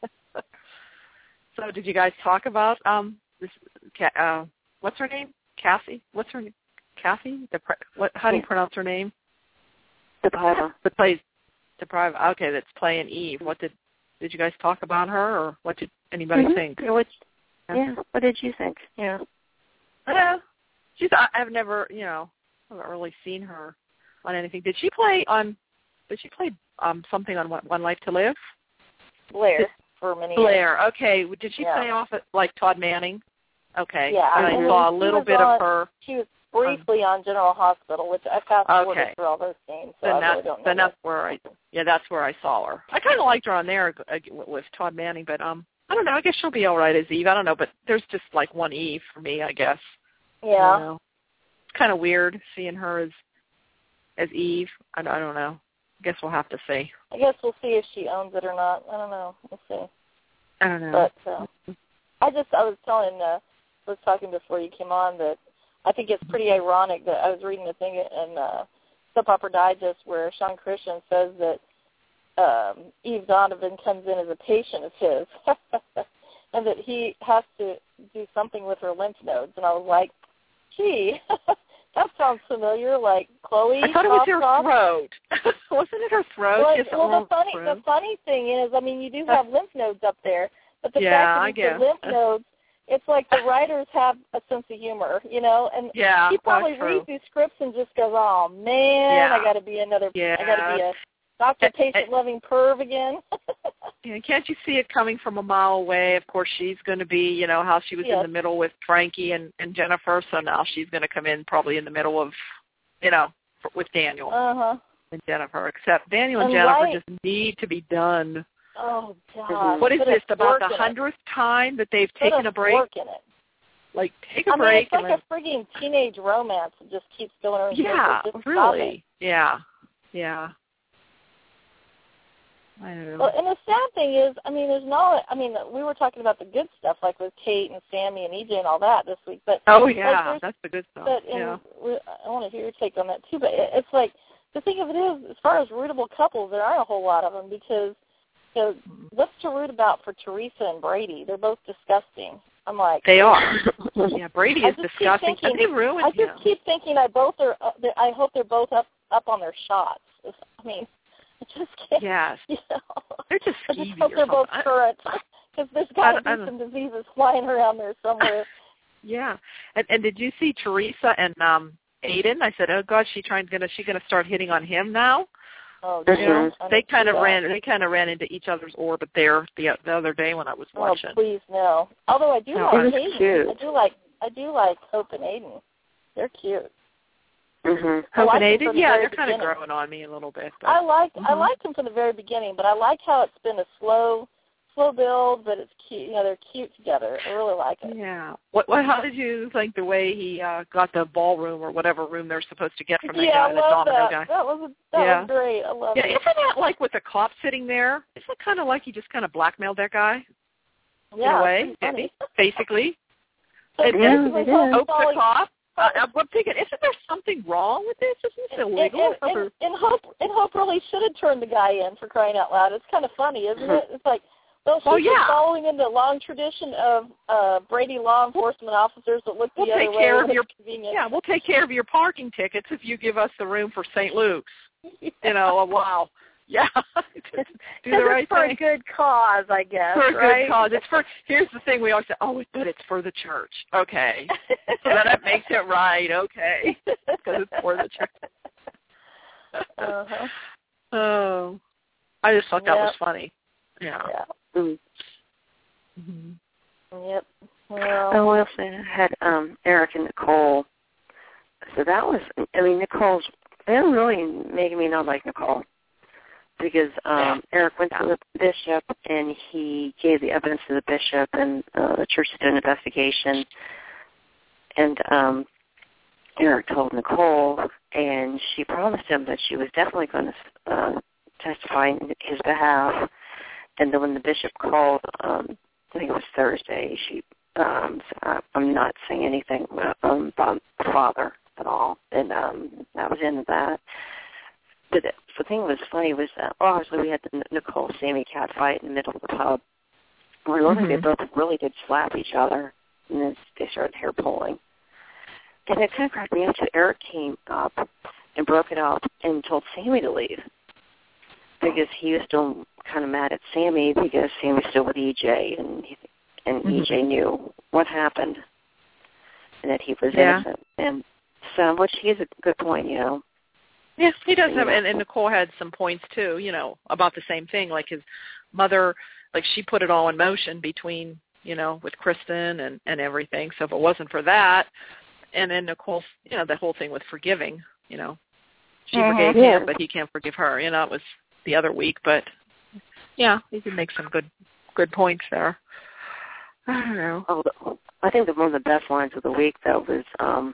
So did you guys talk about, um, this, uh, what's her name? Cassie? What's her name? Cassie? The what? How do you pronounce her name? DePiva. That plays Deprive. Okay, that's playing Eve. What did did you guys talk about her, or what did anybody mm-hmm. think? Yeah, what, yeah, what did you think? Yeah. Yeah, she's. I, I've never, you know, I haven't really seen her on anything. Did she play on? Did she play um something on One, One Life to Live? Blair Did, for many Blair. years. Okay. Did she yeah. play off at like Todd Manning? Okay. Yeah, and I and saw a little bit on, of her. She was briefly on General Hospital, which I fast forwarded Okay. through all those scenes, so Then, I that, really don't know. then that's what. where I, yeah, that's where I saw her. I kind of liked her on there with Todd Manning, but um, I don't know. I guess she'll be all right as Eve. I don't know, but there's just like one Eve for me, I guess. Yeah. I don't know. It's kind of weird seeing her as as Eve. I, I don't know. I guess we'll have to see. I guess we'll see if she owns it or not. I don't know. We'll see. I don't know. But uh, I just, I was telling, uh, I was talking before you came on that I think it's pretty ironic that I was reading a thing in uh, Soap Opera Digest where Sean Christian says that um, Eve Donovan comes in as a patient of his and that he has to do something with her lymph nodes. And I was like, gee, that sounds familiar, like Chloe. I thought it was her Soft. throat. Wasn't it her throat? Well, She has well a the funny throat. the funny thing is, I mean, you do have lymph nodes up there, but the Yeah, fact I that it's guess. the lymph nodes, it's like the writers have a sense of humor, you know, and Yeah, he probably that's reads true. these scripts and just goes, "Oh man, Yeah. I got to be another, Yeah. I got to be a doctor patient loving perv again." Yeah, can't you see it coming from a mile away? Of course, she's going to be, you know, how she was Yes. in the middle with Frankie and, and Jennifer, so now she's going to come in probably in the middle of, you know, with Daniel. Uh huh. than Jennifer, except Daniel and, and Jennifer right. just need to be done. Oh, God. What is Put this, a about the fork in it. hundredth time that they've Put taken a a break? fork in it. Like, take a I break. mean, it's like and a frigging teenage romance that just keeps going around. Yeah, just really. Yeah, yeah. I don't know. Well, and the sad thing is, I mean, there's no, I mean, we were talking about the good stuff, like with Kate and Sammy and E J and all that this week. But oh, yeah, like, that's the good stuff. But in, yeah. I want to hear your take on that, too. But it's like, the thing of it is, as far as rootable couples, there aren't a whole lot of them because, you know, what's to root about for Teresa and Brady? They're both disgusting. I'm like, they are. Yeah, Brady is disgusting. Thinking, they ruined I just him. keep thinking I both are. Uh, I hope they're both up up on their shots. I mean, I just can't. Yes. You know, they're just I skeevy just hope or they're something. both current because there's got to be I, I, some diseases flying around there somewhere. Yeah, and and did you see Teresa and um Aiden? I said, oh God, she trying gonna she gonna start hitting on him now? Oh, you know, I they kind of that. ran they kind of ran into each other's orbit there the the other day when I was watching. Oh, please no. Although I do Oh, like it was Aiden. cute. I do like I do like Hope and Aiden. They're cute. Mhm. I Hope liked and them Aiden, from the yeah, very they're kind of beginning. growing on me a little bit. But, I liked mm-hmm. I liked them from the very beginning, but I like how it's been a slow slow build, but it's cute. You know, they're cute together. I really like it. Yeah. What? What? How did you think the way he uh, got the ballroom or whatever room they're supposed to get from that yeah, guy, I the love domino that. guy? That was that yeah. was great. I love yeah, it. isn't that like with the cop sitting there? Isn't it kind of like he just kind of blackmailed that guy Yeah, in a way, it's funny. basically? So and yeah, basically, it is. Hope's Hope the falling- cop. Uh, I'm thinking, isn't there something wrong with this? Isn't this illegal? And, and, and, and Hope and Hope really should have turned the guy in for crying out loud. It's kind of funny, isn't it? It's like, well, she's Well, yeah. just following in the long tradition of uh, Brady law enforcement officers that look the We'll other take way. care of when your it's convenient. yeah. We'll take care of your parking tickets if you give us the room for Saint Luke's. You know, wow. Yeah, do the right it's for thing. a good cause, I guess. For a right? good cause. It's for. Here's the thing: we always say, "Oh, but it's for the church." Okay, so that makes it right. Okay, because it's for the church. uh-huh. Oh, I just thought that Yep. was funny. Yeah. Yeah. Mm. Mm-hmm. Yep. Well. Oh, I also had um, Eric and Nicole. So that was, I mean, Nicole's, they're really making me not like Nicole. Because um, Eric went to the bishop and he gave the evidence to the bishop, and uh, the church did an investigation. And um, Eric told Nicole, and she promised him that she was definitely going to uh, testify in his behalf. And then when the bishop called, um, I think it was Thursday, she um, said, I'm not saying anything um, about the father at all. And um, that was the end of that. But the thing that was funny was that, obviously, we had the Nicole Sammy cat fight in the middle of the pub. We looked like Mm-hmm. they both really did slap each other, and then they started hair pulling. And it kind of cracked me up, too. Eric came up and broke it up and told Sammy to leave because he was still kind of mad at Sammy because Sammy was still with E J, and he, and Mm-hmm. E J knew what happened and that he was Yeah. innocent. And so, which he has a good point, you know. Yeah, he does have, and, and Nicole had some points too, you know, about the same thing. Like his mother, like she put it all in motion between, you know, with Kristen and, and everything. So if it wasn't for that, and then Nicole's, you know, the whole thing with forgiving, you know, she Mm-hmm. forgave Yeah. him, but he can't forgive her. You know, it was the other week, but yeah, he did make some good, good points there. I don't know. Oh, the, I think that one of the best lines of the week, though, was um,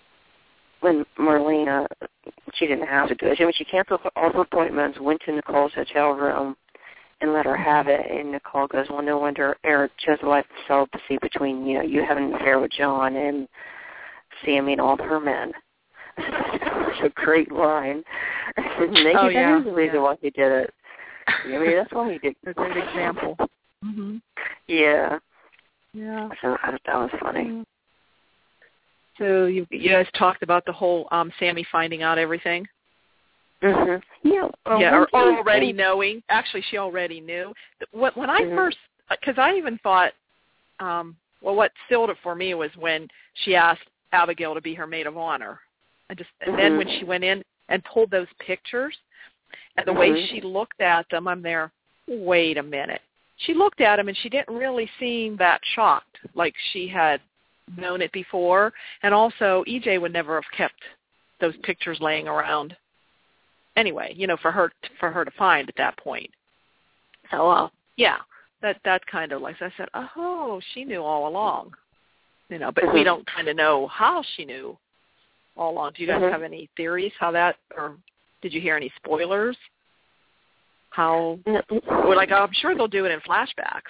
when Marlena, she didn't have to do it. I mean, she canceled all her appointments, went to Nicole's hotel room, and let her have it. And Nicole goes, well, no wonder Eric chose a life of celibacy between, you know, you having an affair with John and Sammy and all of her men. That's a great line. Maybe Oh, that yeah, is the reason yeah. why he did it. I mean, that's why he did A great example. Mhm. Yeah. Yeah. So I thought that was funny. So you, you guys talked about the whole um, Sammy finding out everything. Mhm. Yeah. Well, yeah, or, one or thing- already knowing. Actually, she already knew. When, when I Mhm. first, because I even thought, um, well, what sealed it for me was when she asked Abigail to be her maid of honor. I just, and then Mhm. when she went in and pulled those pictures, and the way Mhm. she looked at them, I'm there. Wait a minute. She looked at them and she didn't really seem that shocked, like she had known it before. And also, E J would never have kept those pictures laying around. anyway, you know, for her for her to find at that point. So, uh, yeah, that that kind of like I said, oh, she knew all along, you know, but mm-hmm. we don't kind of know how she knew all along. Do you guys mm-hmm. have any theories how that, or did you hear any spoilers? How, or like I'm sure they'll do it in flashbacks.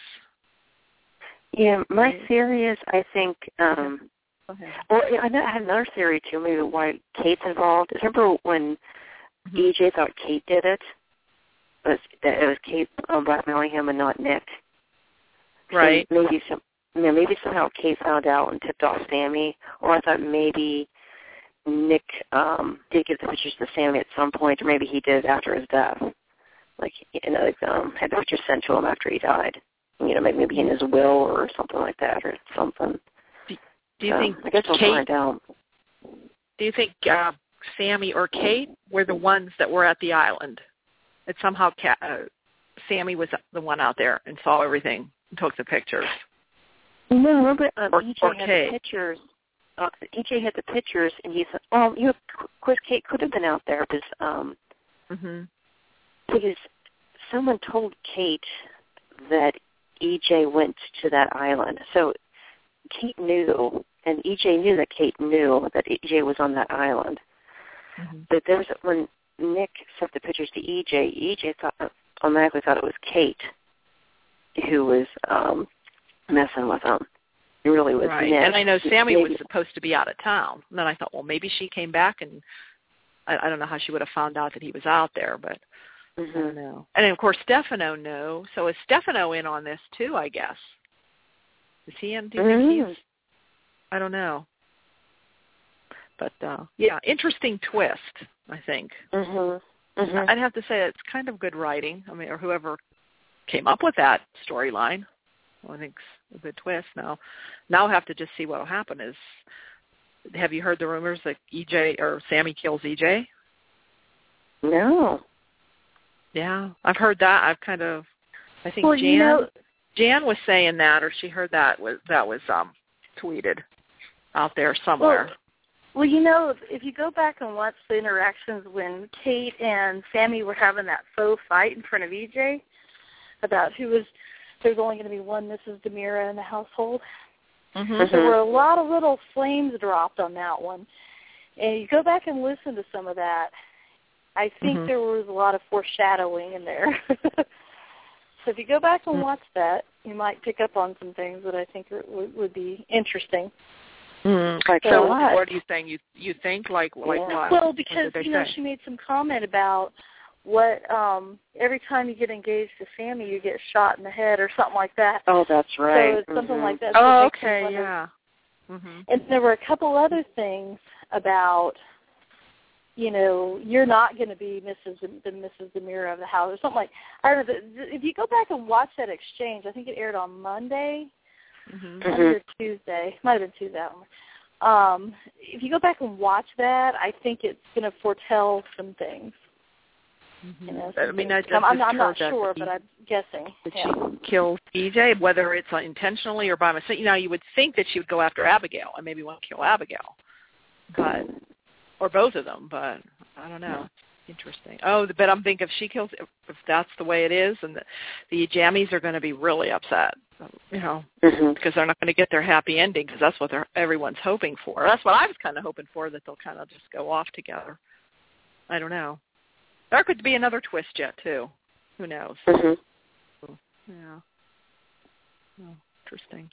Yeah, my theory is I think. Um, well, I had another theory too. Maybe why Kate's involved. Remember when mm-hmm. E J thought Kate did it? It was, that it was Kate um, blackmailing him and not Nick. Right. So maybe some, you know, maybe somehow Kate found out and tipped off Sammy, or I thought maybe Nick um, did give the pictures to Sammy at some point, or maybe he did after his death. Like, you know, like, um, had the pictures sent to him after he died. You know, maybe in his will or something like that, or something. Do, do you so, think I guess we'll Kate, find out. Do you think uh, Sammy or Kate were the ones that were at the island? That somehow uh, Sammy was the one out there and saw everything and took the pictures. No, remember um, or, E J or had Kate. the pictures. Uh, E J had the pictures, and he said, "Well, you know, of course, Kate could have been out there because um, mm-hmm. because someone told Kate that E J went to that island. So Kate knew, and E J knew that Kate knew that E J was on that island. Mm-hmm. But there was when Nick sent the pictures to E J, E J thought automatically thought it was Kate who was um, messing with him. It really was right. Nick. And I know Sammy maybe. was supposed to be out of town. And then I thought, well, maybe she came back, and I, I don't know how she would have found out that he was out there, but mm-hmm. I don't know. And, of course, Stefano knew. So is Stefano in on this, too, I guess? Is he in? Do you mm-hmm. think he's? I don't know. But, uh, yeah, interesting twist, I think. Mm-hmm. Mm-hmm. I'd have to say it's kind of good writing. I mean, or whoever came up with that storyline, well, I think it's a good twist. Now, now I have to just see what will happen. Is have you heard the rumors that E J or Sammy kills E J? No. Yeah, I've heard that. I've kind of, I think well, Jan, you know, Jan was saying that, or she heard that was that was um, tweeted out there somewhere. Well, well, you know, if you go back and watch the interactions when Kate and Sammy were having that faux fight in front of E J about who was, there's only going to be one Missus DiMera in the household. Mm-hmm. There were a lot of little flames dropped on that one. And you go back and listen to some of that, I think mm-hmm. there was a lot of foreshadowing in there. So if you go back and watch that, you might pick up on some things that I think are, would, would be interesting. Mm, like so, so what? What are you saying? You you think like like yeah. what? Well, because what you know say? she made some comment about what um every time you get engaged to Sammy, you get shot in the head or something like that. Oh, that's right. So it's something mm-hmm. like that. Oh, so okay, yeah. Mm-hmm. And there were a couple other things about, you know, you're not going to be Missus the Missus DiMera of the house or something like. I don't know. If you go back and watch that exchange, I think it aired on Monday, mm-hmm. Monday or Tuesday. Might have been Tuesday. I don't know. Um, if you go back and watch that, I think it's going to foretell some things. Mm-hmm. You know, I mean, I just I'm, I'm, I'm not heard sure, that but I'm guessing. That yeah. she killed E J, whether it's intentionally or by mistake. You know, you would think that she would go after Abigail and maybe want to kill Abigail, but or both of them. But I don't know. Interesting. Oh, but I'm thinking if she kills, if, if that's the way it is, and the, the jammies are going to be really upset, you know, mm-hmm. because they're not going to get their happy ending because that's what they're, everyone's hoping for. That's what I was kind of hoping for, that they'll kind of just go off together. I don't know. There could be another twist yet, too. Who knows? Mm-hmm. Yeah. Oh, interesting.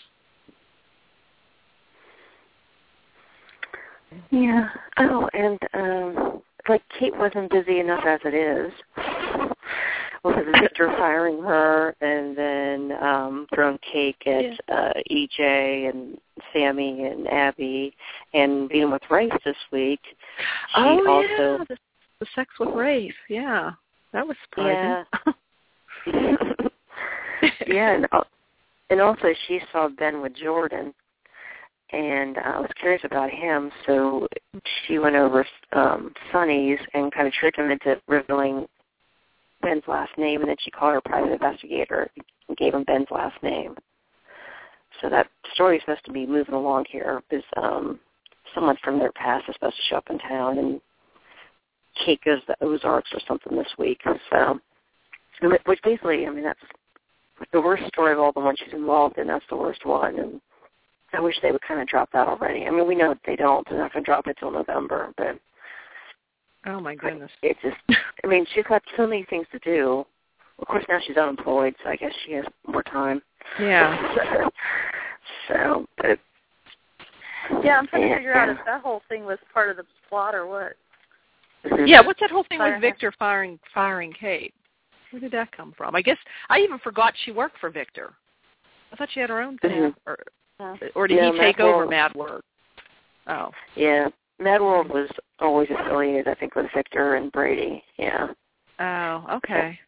Yeah. Oh, and um, like Kate wasn't busy enough as it is. With Victor firing her and then um, throwing cake at yeah. uh, E J and Sammy and Abby and being with Rafe this week. She oh, also, yeah. The, the sex with Rafe. Yeah. That was surprising. Yeah. yeah, and, and also she saw Ben with Jordan. And uh, I was curious about him, so she went over um, Sonny's and kind of tricked him into revealing Ben's last name, and then she called her private investigator and gave him Ben's last name. So that story is supposed to be moving along here because um, someone from their past is supposed to show up in town, and Kate goes to the Ozarks or something this week. So, which basically, I mean, that's the worst story of all the ones she's involved in. That's the worst one, and I wish they would kind of drop that already. I mean, we know they don't. They're not going to drop it till November, but oh my goodness, it's just. I mean, she's got so many things to do. Of course, now she's unemployed, so I guess she has more time. Yeah. so, so, but yeah, I'm trying yeah, to figure yeah. out if that whole thing was part of the plot or what. Yeah, what's that whole thing Fire with Victor firing firing Kate? Where did that come from? I guess I even forgot she worked for Victor. I thought she had her own thing. Mm-hmm. Or, Yeah. or did yeah, he take Mad over World. Mad World? Oh. Yeah, Mad World was always affiliated, I think, with Victor and Brady. Yeah. Oh, okay.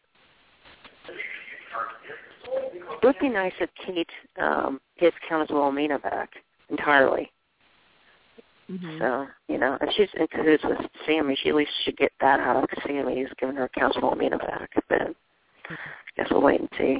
It would be nice if Kate um, gets Countess Wilhelmina back entirely. Mm-hmm. So, you know, if she's in cahoots with Sammy, she at least should get that out of because Sammy's giving her Countess Wilhelmina back. But I guess we'll wait and see.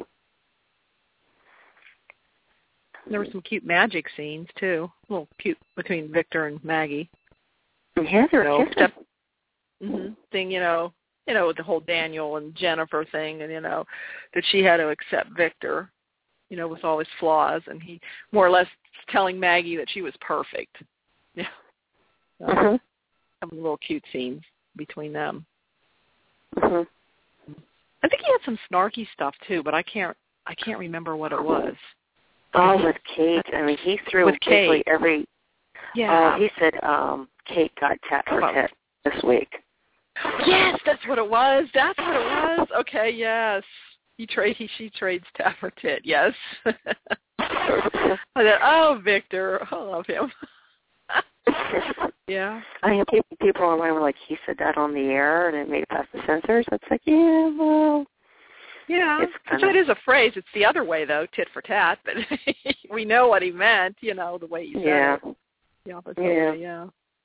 There were some cute magic scenes, too. A little cute between Victor and Maggie. Yeah, they're You know, kissing. step, mm-hmm, thing, you know, you know, with the whole Daniel and Jennifer thing, and, you know, that she had to accept Victor, you know, with all his flaws, and he more or less telling Maggie that she was perfect. Yeah. So, Mm-hmm. having little cute scenes between them. Mm-hmm. I think he had some snarky stuff, too, but I can't, I can't remember what it was. Oh, with Kate. I mean, he threw With basically Kate. every... Yeah. Uh, he said um, Kate got tat for Oh. tat this week. Yes, that's what it was. That's what it was. Okay, yes. He trade he she trades tat for tit. Yes. I thought, oh, Victor, I love him. Yeah. I mean, people, people online were like, he said that on the air and it made it past the censors. It's like, yeah, well. Yeah, It's which kinda, it is a phrase. It's the other way, though, tit for tat, but we know what he meant, you know, the way he said yeah. it. The opposite Yeah. way, yeah.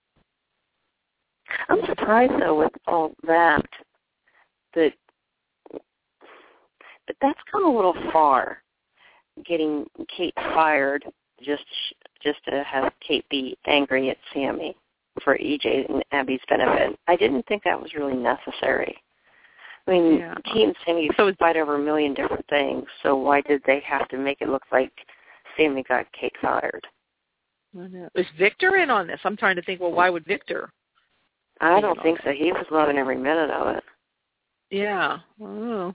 I'm surprised, though, with all that, that, but that's gone a little far, getting Kate fired just just to have Kate be angry at Sammy for E J and Abby's benefit. I didn't think that was really necessary. I mean, Yeah. Kate and Sammy So fight over a million different things, so why did they have to make it look like Sammy got Kate fired? I know. Is Victor in on this? I'm trying to think, well, why would Victor? I be don't in think on so. He was loving every minute of it. Yeah. Oh.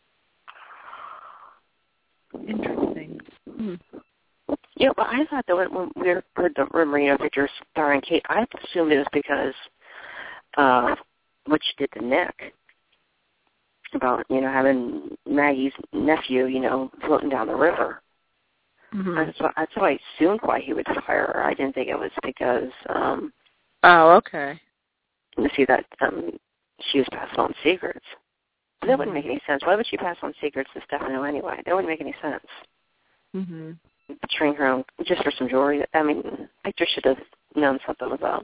Interesting. Hmm. Yeah, but I thought that when we heard the rumor, you know, Victor starring Kate, I assumed it was because uh, what she did to Nick about, you know, having Maggie's nephew, you know, floating down the river. Mm-hmm. That's, what, that's what I assumed why he would fire her. I didn't think it was because, um, Oh, okay. to see that um, she was passing on secrets. But that wouldn't make any sense. Why would she pass on secrets to Stefano anyway? That wouldn't make any sense. Mm-hmm. Betraying her own, just for some jewelry. I mean, Victor should have known something about.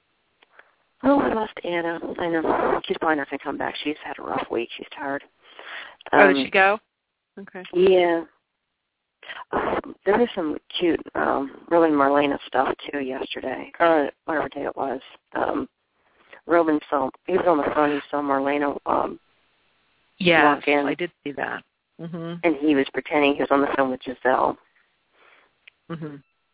Oh, I lost Anna. I know. She's probably not going to come back. She's had a rough week. She's tired. Um, Oh, did she go? Okay. Yeah. Um, there was some cute um, Roman Marlena stuff, too, yesterday, or whatever day it was. Um, Roman saw, he was on the phone, he saw Marlena um, Yes, walk in, I did see that. Mm-hmm. and he was pretending he was on the phone with Giselle. Mm-hmm.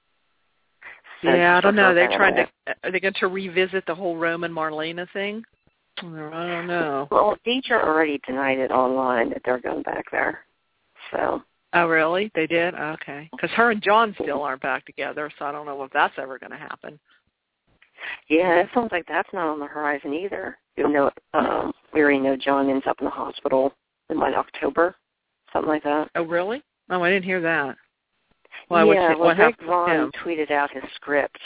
So Yeah, I don't know. They Giselle tried ran to. Are they going to revisit the whole Roman Marlena thing? I don't know. Well, Deidre already denied it online that they're going back there. So. Oh, really? They did? Okay. Because her and John still aren't back together, so I don't know if that's ever going to happen. Yeah, it sounds like that's not on the horizon either. Even though um, we already know John ends up in the hospital in like October, something like that. Oh, really? Oh, I didn't hear that. Well, yeah, what, well, what Greg happened Vaughn with him? tweeted out his script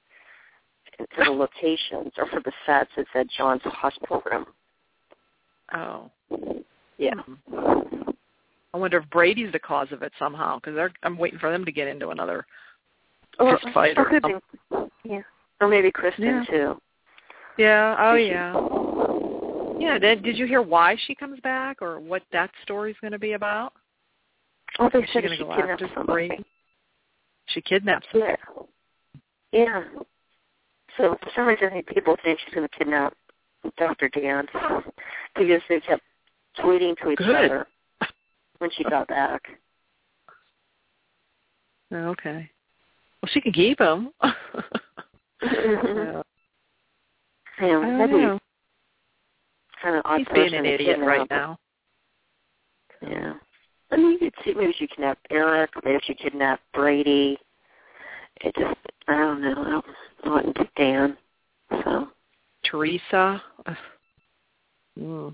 for the locations, or for the sets. It said John's hospital room. Oh. Yeah. Hmm. I wonder if Brady's the cause of it somehow, because I'm waiting for them to get into another Or, fist fight. or Or, could be, yeah. Or maybe Kristen, Yeah. too. yeah, oh, Is she- yeah. Yeah, did, did you hear why she comes back, or what that story's going to be about? Oh, they Is she said going she to go kidnapped after somebody. Brady? She kidnaps somebody. Yeah. Yeah. So for some reason, I think people think she's going to kidnap Doctor Dan, because they kept tweeting to each Good. other when she got back. Okay. Well, she can keep him. Mm-hmm. uh, Yeah, I don't that'd know. be kind of odd He's person being an to idiot kidnap. right now. Yeah. I mean, you could see maybe she kidnapped Eric, maybe she kidnapped Brady. It just, I don't know. I wasn't Dan, so. Teresa. Mm.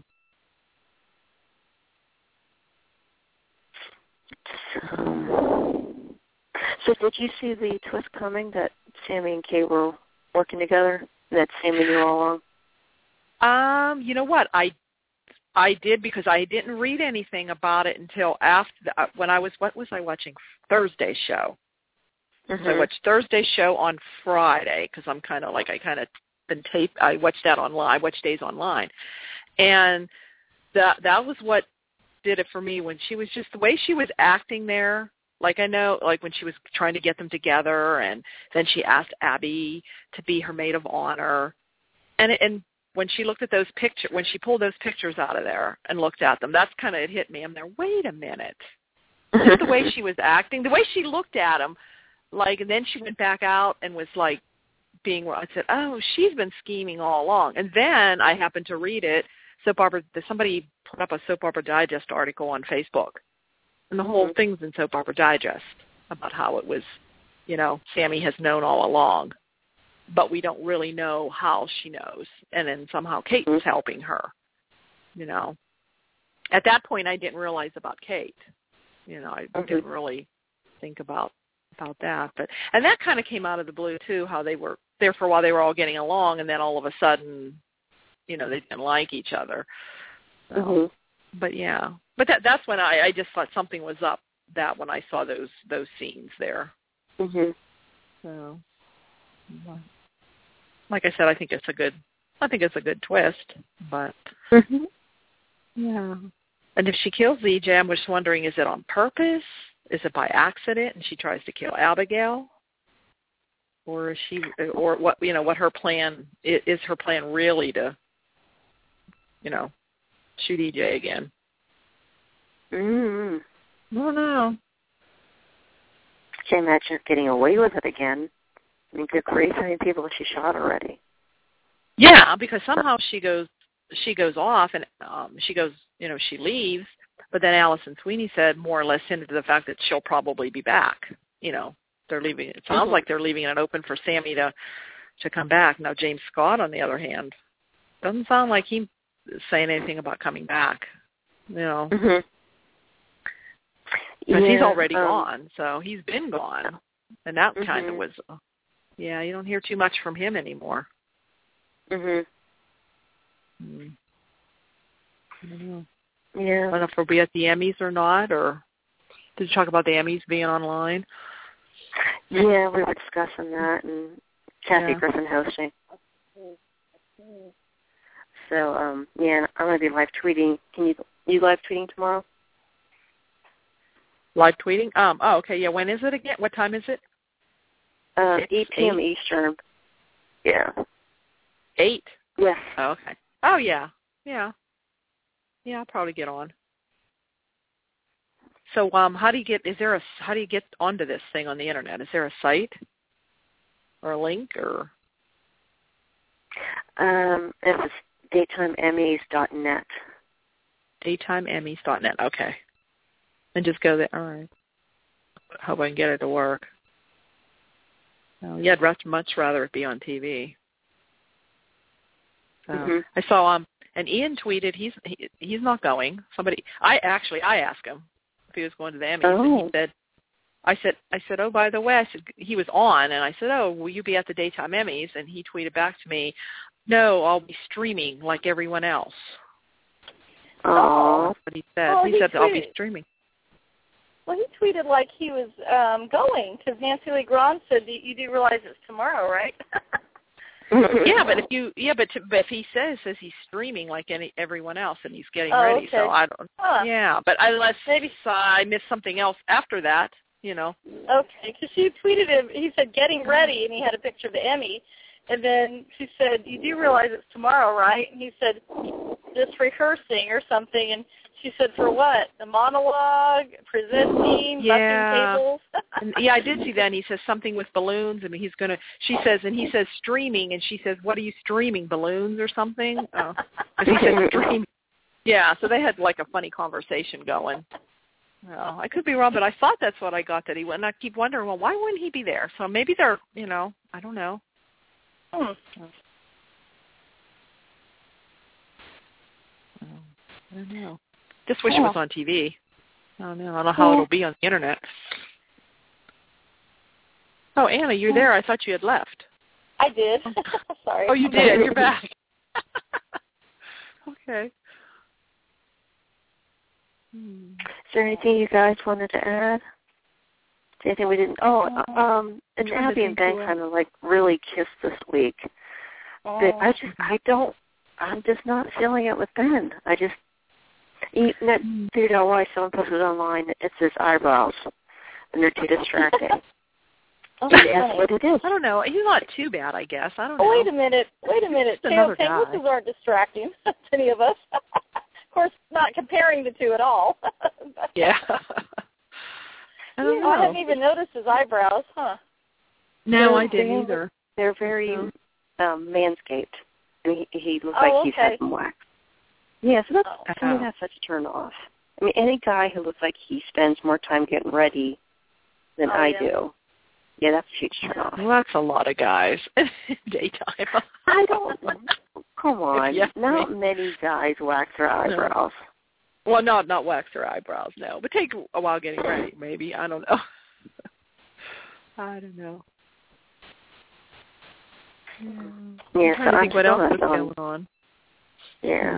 So, so did you see the twist coming that Sammy and Kay were working together? That Sammy knew all along? Um, you know what? I I did because I didn't read anything about it until after the, uh, when I was what was I watching Thursday's show. Mm-hmm. So I watched Thursday's show on Friday because I'm kind of like I kind of been tape. I watched that online. I watched Days Online, and that that was what did it for me when she was just the way she was acting there. Like I know, like when she was trying to get them together, and then she asked Abby to be her maid of honor, and and when she looked at those pictures, when she pulled those pictures out of there and looked at them, that's kind of it hit me. I'm there. Wait a minute, just the way she was acting, the way she looked at him, like, and then she went back out and was like being. I said, oh, she's been scheming all along, and then I happened to read it. Soap opera. Somebody put up a Soap Opera Digest article on Facebook. And the whole thing's in Soap Opera Digest about how it was, you know, Sammy has known all along, but we don't really know how she knows. And then somehow Kate was helping her, you know. At that point, I didn't realize about Kate. You know, I Mm-hmm. didn't really think about about that. But and that kind of came out of the blue, too, how they were there for a while. They were all getting along, and then all of a sudden, you know, they didn't like each other. So, Mm-hmm. But, yeah. But that that's when I, I just thought something was up, that when I saw those those scenes there. Mm-hmm. So, like I said, I think it's a good, I think it's a good twist. But Mm-hmm. yeah, and if she kills E J, I'm just wondering, is it on purpose? Is it by accident, and she tries to kill Abigail, or is she, or what? You know, what her plan is? Is her plan really to, you know, shoot E J again? Mm-hmm. I don't know. Can't imagine her getting away with it again. I mean, good grief, how many people has she shot already? Yeah, because somehow she goes she goes off and um she goes, you know, she leaves, but then Allison Sweeney said more or less hinted to the fact that she'll probably be back. You know, they're leaving it sounds Mm-hmm. like they're leaving it open for Sammy to to come back. Now James Scott, on the other hand, doesn't sound like he's saying anything about coming back. You know. Mm-hmm. Because yeah, he's already um, gone, so he's been gone. And that mm-hmm. kind of was, uh, yeah, you don't hear too much from him anymore. Mm-hmm. Mm. I don't know. Yeah. I don't know if we'll be at the Emmys or not, or did you talk about the Emmys being online? Yeah, we were discussing that, and Kathy Yeah. Griffin hosting. So, um, yeah, I'm going to be live tweeting. Can you, you live tweeting tomorrow? Live tweeting? Um. Oh, okay. Yeah. When is it again? What time is it? Uh, It's eight p.m. eight? Eastern. Yeah. Eight. Yes. Oh, okay. Oh, yeah. Yeah. Yeah, I'll probably get on. So, um, how do you get? Is there a? How do you get onto this thing on the internet? Is there a site or a link or? Um, it was daytime emmys dot net. daytime emmys dot net. Okay. And just go there. All right. Hope I can get it to work. Oh, yeah, I'd much, much rather it be on T V. So Mm-hmm. I saw um, and Ian tweeted he's he, he's not going. Somebody, I actually I asked him if he was going to the Emmys, Oh. and he said, I said I said, oh, by the way, I said he was on, and I said, oh, will you be at the daytime Emmys? And he tweeted back to me, no, I'll be streaming like everyone else. Oh. That's what he said. Oh, he, he said I'll be tweeted- streaming. Well, he tweeted like he was um, going, because Nancy Lee Grahn said, you do realize it's tomorrow, right? Yeah, but if you yeah, but, to, but if he says says he's streaming like any everyone else and he's getting Oh, ready, okay. so I don't. Huh. Yeah, but unless Maybe. uh, I missed something else after that, you know. Okay, because she tweeted him. He said getting ready, and he had a picture of the Emmy, And then she said, you do realize it's tomorrow, right? And he said, just rehearsing or something. And she said, for what? The monologue, presenting, yeah. bussing tables? And, yeah, I did see that. And he says something with balloons. I mean, he's going to, she says, and he says streaming. And she says, what are you streaming, balloons or something? Oh, because he said streaming. Yeah, so they had like a funny conversation going. Well, I could be wrong, but I thought that's what I got that he went. And I keep wondering, well, why wouldn't he be there? So maybe they're, you know, I don't know. Hmm. I don't know. Just wish yeah. it was on T V. I don't know. I don't know how it'll be on the internet. Oh, Anna, you're there. I thought you had left. I did. Sorry. Oh, you did. You're back. Okay. Hmm. Is there anything you guys wanted to add? Anything we didn't? Oh, um, and Abby and Ben kind of like really kissed this week. Oh. But I just, I don't, I'm just not feeling it with Ben. I just, he that figured out why someone posted online. It's his eyebrows, and they're too distracting. Oh, that's what it is. I don't know. He's not too bad, I guess. I don't know. Oh, wait a minute. Wait a minute. Tail Penguins aren't distracting to any of us. Of course, not comparing the two at all. Yeah. I, don't know. I hadn't even noticed his eyebrows, huh? No, they're, I didn't either. They're very um, manscaped. I mean, he, he looks oh, like okay. he's had them waxed. Yeah, so that's, oh. to me, that's such a turn off. I mean, any guy who looks like he spends more time getting ready than oh, I yeah. do, yeah, that's a huge turn off. Well, that's a lot of guys in daytime. I don't Come on. Yeah, not me. many guys wax their eyebrows. No. Well, not not wax their eyebrows, no. But take a while getting ready, maybe. I don't know. I don't know. Yeah, I'm so trying to I'm think what else not, is um, going on. Yeah.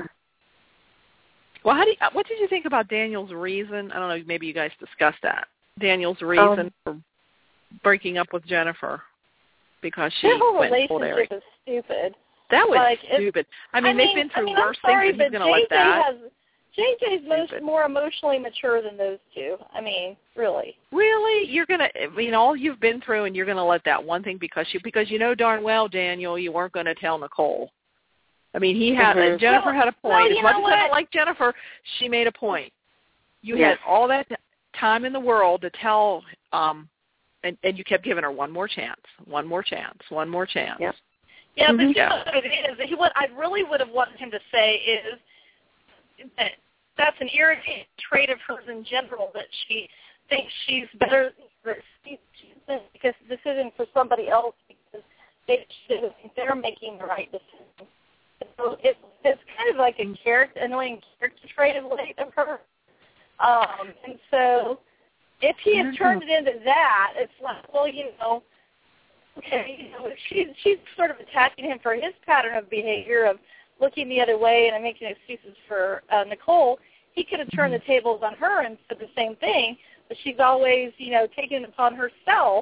Well, how do you, what did you think about Daniel's reason? I don't know, maybe you guys discussed that. Daniel's reason um, for breaking up with Jennifer because she their whole went and told relationship Eric. is stupid. That was like, stupid. I mean, I mean, they've been through I mean, worse I'm sorry, things, and he's going to let that. Has, J J's most more emotionally mature than those two. I mean, really. Really? You're going to, I mean, all you've been through, and you're going to let that one thing because you, because you know darn well, Daniel, you weren't going to tell Nicole. I mean, he had, mm-hmm. Jennifer had a point. Well, as much as I don't like Jennifer, she made a point. You yes. had all that time in the world to tell, um, and, and you kept giving her one more chance, one more chance, one more chance. Yep. Yeah, mm-hmm. but you know what it is? He, what I really would have wanted him to say is that that's an irritating trait of hers in general, that she thinks she's better, that she, she because this isn't for somebody else, because they, they're making the right decision. So it, it's kind of like a character, annoying character trait of late of her. Um, and so if he has turned it into that, it's like, well, you know, okay, you know, she's she's sort of attacking him for his pattern of behavior of looking the other way and making excuses for uh, Nicole. He could have turned the tables on her and said the same thing, but she's always, you know, taken it upon herself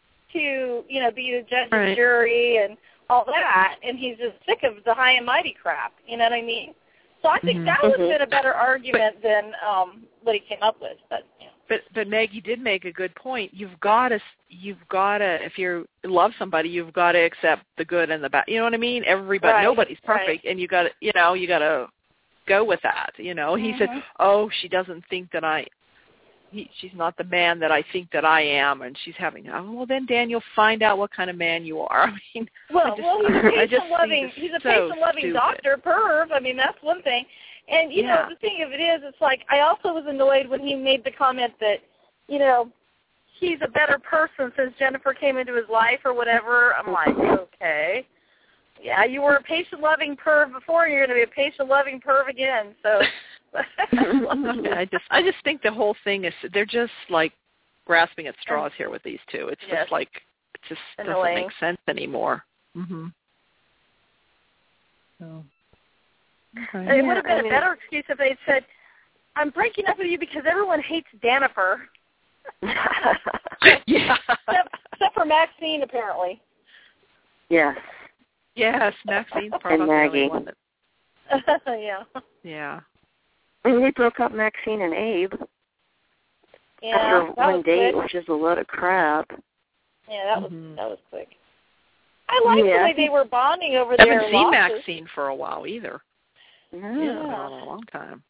to, you know, be the judge right. and jury and all that, and he's just sick of the high and mighty crap. You know what I mean? So I think mm-hmm. that would have been a better argument but, than um, what he came up with. But you know. but but Maggie did make a good point. You've got to you've got to if you love somebody, you've got to accept the good and the bad. You know what I mean? Everybody, right. nobody's perfect, right. and you got to you know you got to go with that. You know, he mm-hmm. said, "Oh, she doesn't think that I." He, she's not the man that I think that I am, and she's having. Oh, well, then Daniel, find out what kind of man you are. I mean, well, I just, well, he's a patient-loving. He's a so patient-loving doctor, perv. I mean, that's one thing. And you yeah. know, the thing of it is, it's like I also was annoyed when he made the comment that, you know, he's a better person since Jennifer came into his life or whatever. I'm like, okay, yeah, you were a patient-loving perv before, and you're going to be a patient-loving perv again. So. I just I just think the whole thing is they're just like grasping at straws here with these two. It's yes. just like it just Annoying. doesn't make sense anymore. Mhm. So okay. It would have been I mean, a better excuse if they'd said, "I'm breaking up with you because everyone hates Danifer." yeah. Except, except for Maxine, apparently. Yes. Yes, Maxine's probably and the Maggie. only one that. yeah. Yeah. And they broke up Maxine and Abe yeah, after one date, quick. which is a load of crap. Yeah, that was mm-hmm. that was quick. I like Yeah. the way they were bonding over I their haven't seen losses. Maxine for a while either. Yeah. Yeah, been on a long time.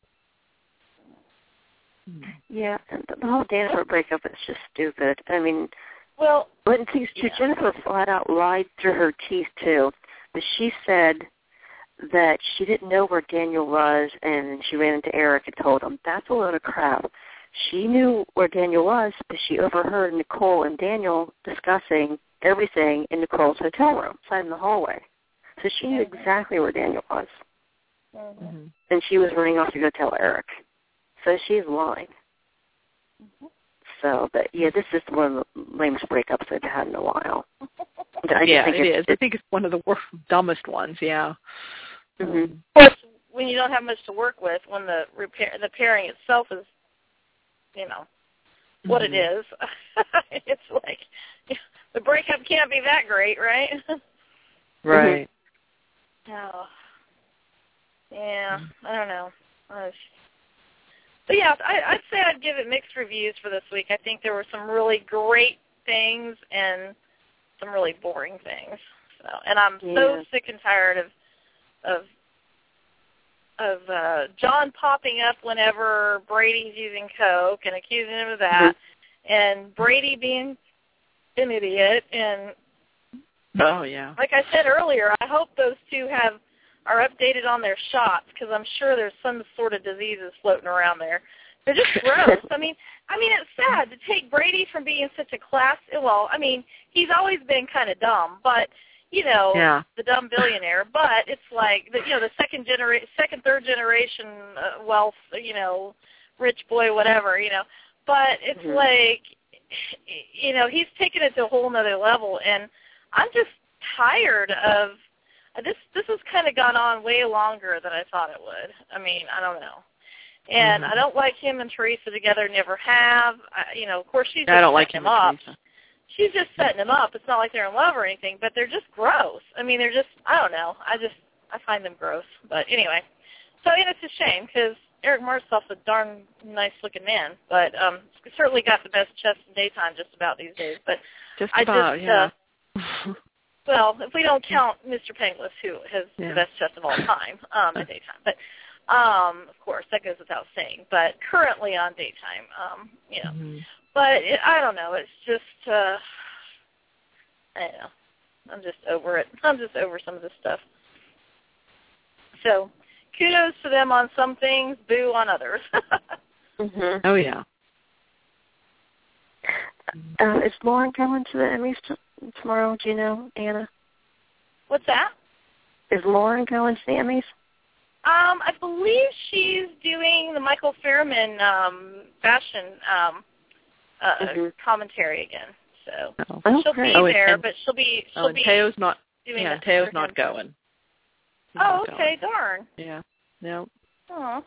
Hmm. Yeah, and the whole Danifer breakup is just stupid. I mean, Well, but these two, yeah. Jennifer flat out lied through her teeth, too. But she said that she didn't know where Daniel was, and she ran into Eric and told him. That's a load of crap. She knew where Daniel was, but she overheard Nicole and Daniel discussing everything in Nicole's hotel room, outside in the hallway. So she knew exactly where Daniel was. Mm-hmm. And she was running off to go tell Eric. So she's lying. Mm-hmm. So, but yeah, this is one of the lamest breakups I've had in a while. I Yeah, think it it's, is. I think it's one of the worst, dumbest ones. Yeah. Mm-hmm. Of course, when you don't have much to work with, when the repair, the pairing itself is, you know, what mm-hmm. it is, it's like the breakup can't be that great, right? Right. Oh. Yeah, I don't know. Uh, but yeah, I, I'd say I'd give it mixed reviews for this week. I think there were some really great things and some really boring things. So, and I'm Yeah. so sick and tired of of of uh, John popping up whenever Brady's using coke and accusing him of that, mm-hmm. and Brady being an idiot. And oh yeah, like I said earlier, I hope those two have are updated on their shots, because I'm sure there's some sort of diseases floating around there. They're just gross. I mean, I mean, it's sad to take Brady from being such a class. Well, I mean, he's always been kind of dumb, but you know, yeah. the dumb billionaire. But it's like the you know the second genera- second, third generation uh, wealth, you know, rich boy, whatever, you know. But it's mm-hmm. like, you know, he's taken it to a whole nother level, and I'm just tired of. This this has kind of gone on way longer than I thought it would. I mean, I don't know. And mm-hmm. I don't like him and Teresa together, never have. I, you know, of course, she's just I don't setting like him him up. Teresa. She's just setting him up. It's not like they're in love or anything, but they're just gross. I mean, they're just, I don't know. I just, I find them gross. But anyway, so and it's a shame, because Eric Martsolf's a darn nice-looking man, but um, certainly got the best chest in daytime just about these days. But just I about, just, yeah. Uh, Well, if we don't count Mister Penglis, who has yeah. the best chest of all time um, at daytime. But, um, of course, that goes without saying. But currently on daytime, um, you know. Mm-hmm. But it, I don't know. It's just, uh, I don't know. I'm just over it. I'm just over some of this stuff. So kudos to them on some things, boo on others. mm-hmm. Oh, yeah. Uh, is Lauren coming to the Emmys t- tomorrow? Do you know, Anna? What's that? Is Lauren going to the Emmys? Um, I believe she's doing the Michael Fairman um, fashion um, uh, mm-hmm. commentary again. So oh, she'll great. be oh, there, and, but she'll be she'll oh, and be Teo's not. doing Yeah, that Teo's for not him. going. He's Oh, not okay, going. darn. Yeah. No. Oh.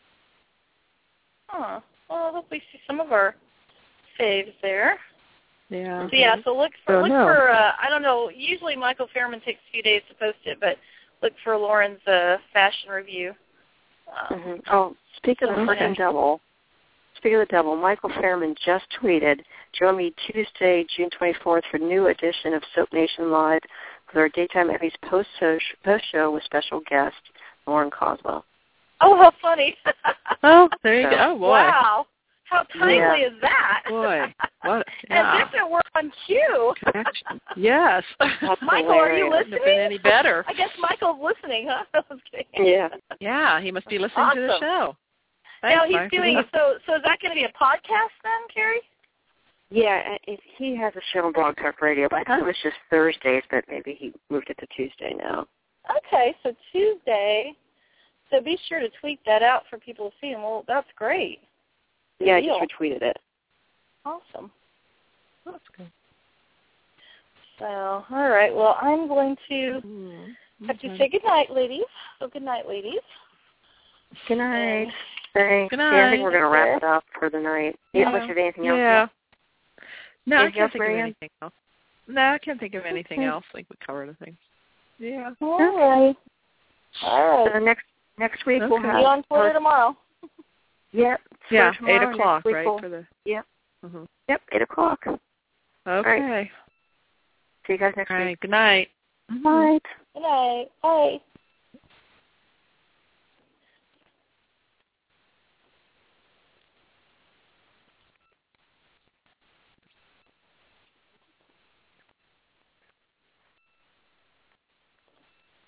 Huh. Well, I hope we see some of our faves there. Yeah. So yeah, so look for oh, look no. for uh, I don't know. Usually Michael Fairman takes a few days to post it, but look for Lauren's uh, fashion review. Um, mm-hmm. Oh, speaking of the okay. freaking devil, speaking of the devil, Michael Fairman just tweeted, "Join me Tuesday, June twenty-fourth, for a new edition of Soap Nation Live for our daytime Emmys post post show with special guest Lauren Coswell." Oh, how funny! Oh, there you So, go. Oh, boy. Wow, how timely Yeah. is that? Boy, what? Yeah. And Victor, we're on cue. Connection. Yes. That's Michael, are you hilarious. Couldn't have been any better. I guess Michael's listening, huh? I was kidding. Yeah. Yeah, he must be listening Awesome. to the show. Now Thanks, he's Mike. doing so. So is that going to be a podcast then, Carrie? Yeah, it, he has a show on Blog Talk Radio, but I thought it was just Thursdays, but maybe he moved it to Tuesday now. Okay, so Tuesday. So be sure to tweet that out for people to see. And well, that's great. Good yeah, deal. I just retweeted it. Awesome. That's good. So, all right. Well, I'm going to Mm-hmm. have to say good night, ladies. So good night, ladies. Good night. And Thanks. Good Yeah, I night. think we're going to wrap it up for the night. Yeah. Unless there's anything else. Yeah. No, I Anything can't else, think of Marianne? anything else. No, I can't think of anything Okay. else. I think we covered the things. Yeah. all right. All So right. next next week we'll Okay. have. See you on Twitter tomorrow. Yeah. for Yeah, tomorrow, eight o'clock, next week right? we'll- For the. Yep. Mm-hmm. Yep. Eight o'clock. Okay. See you guys next All week. right. Good night. Good night. Good night. Bye.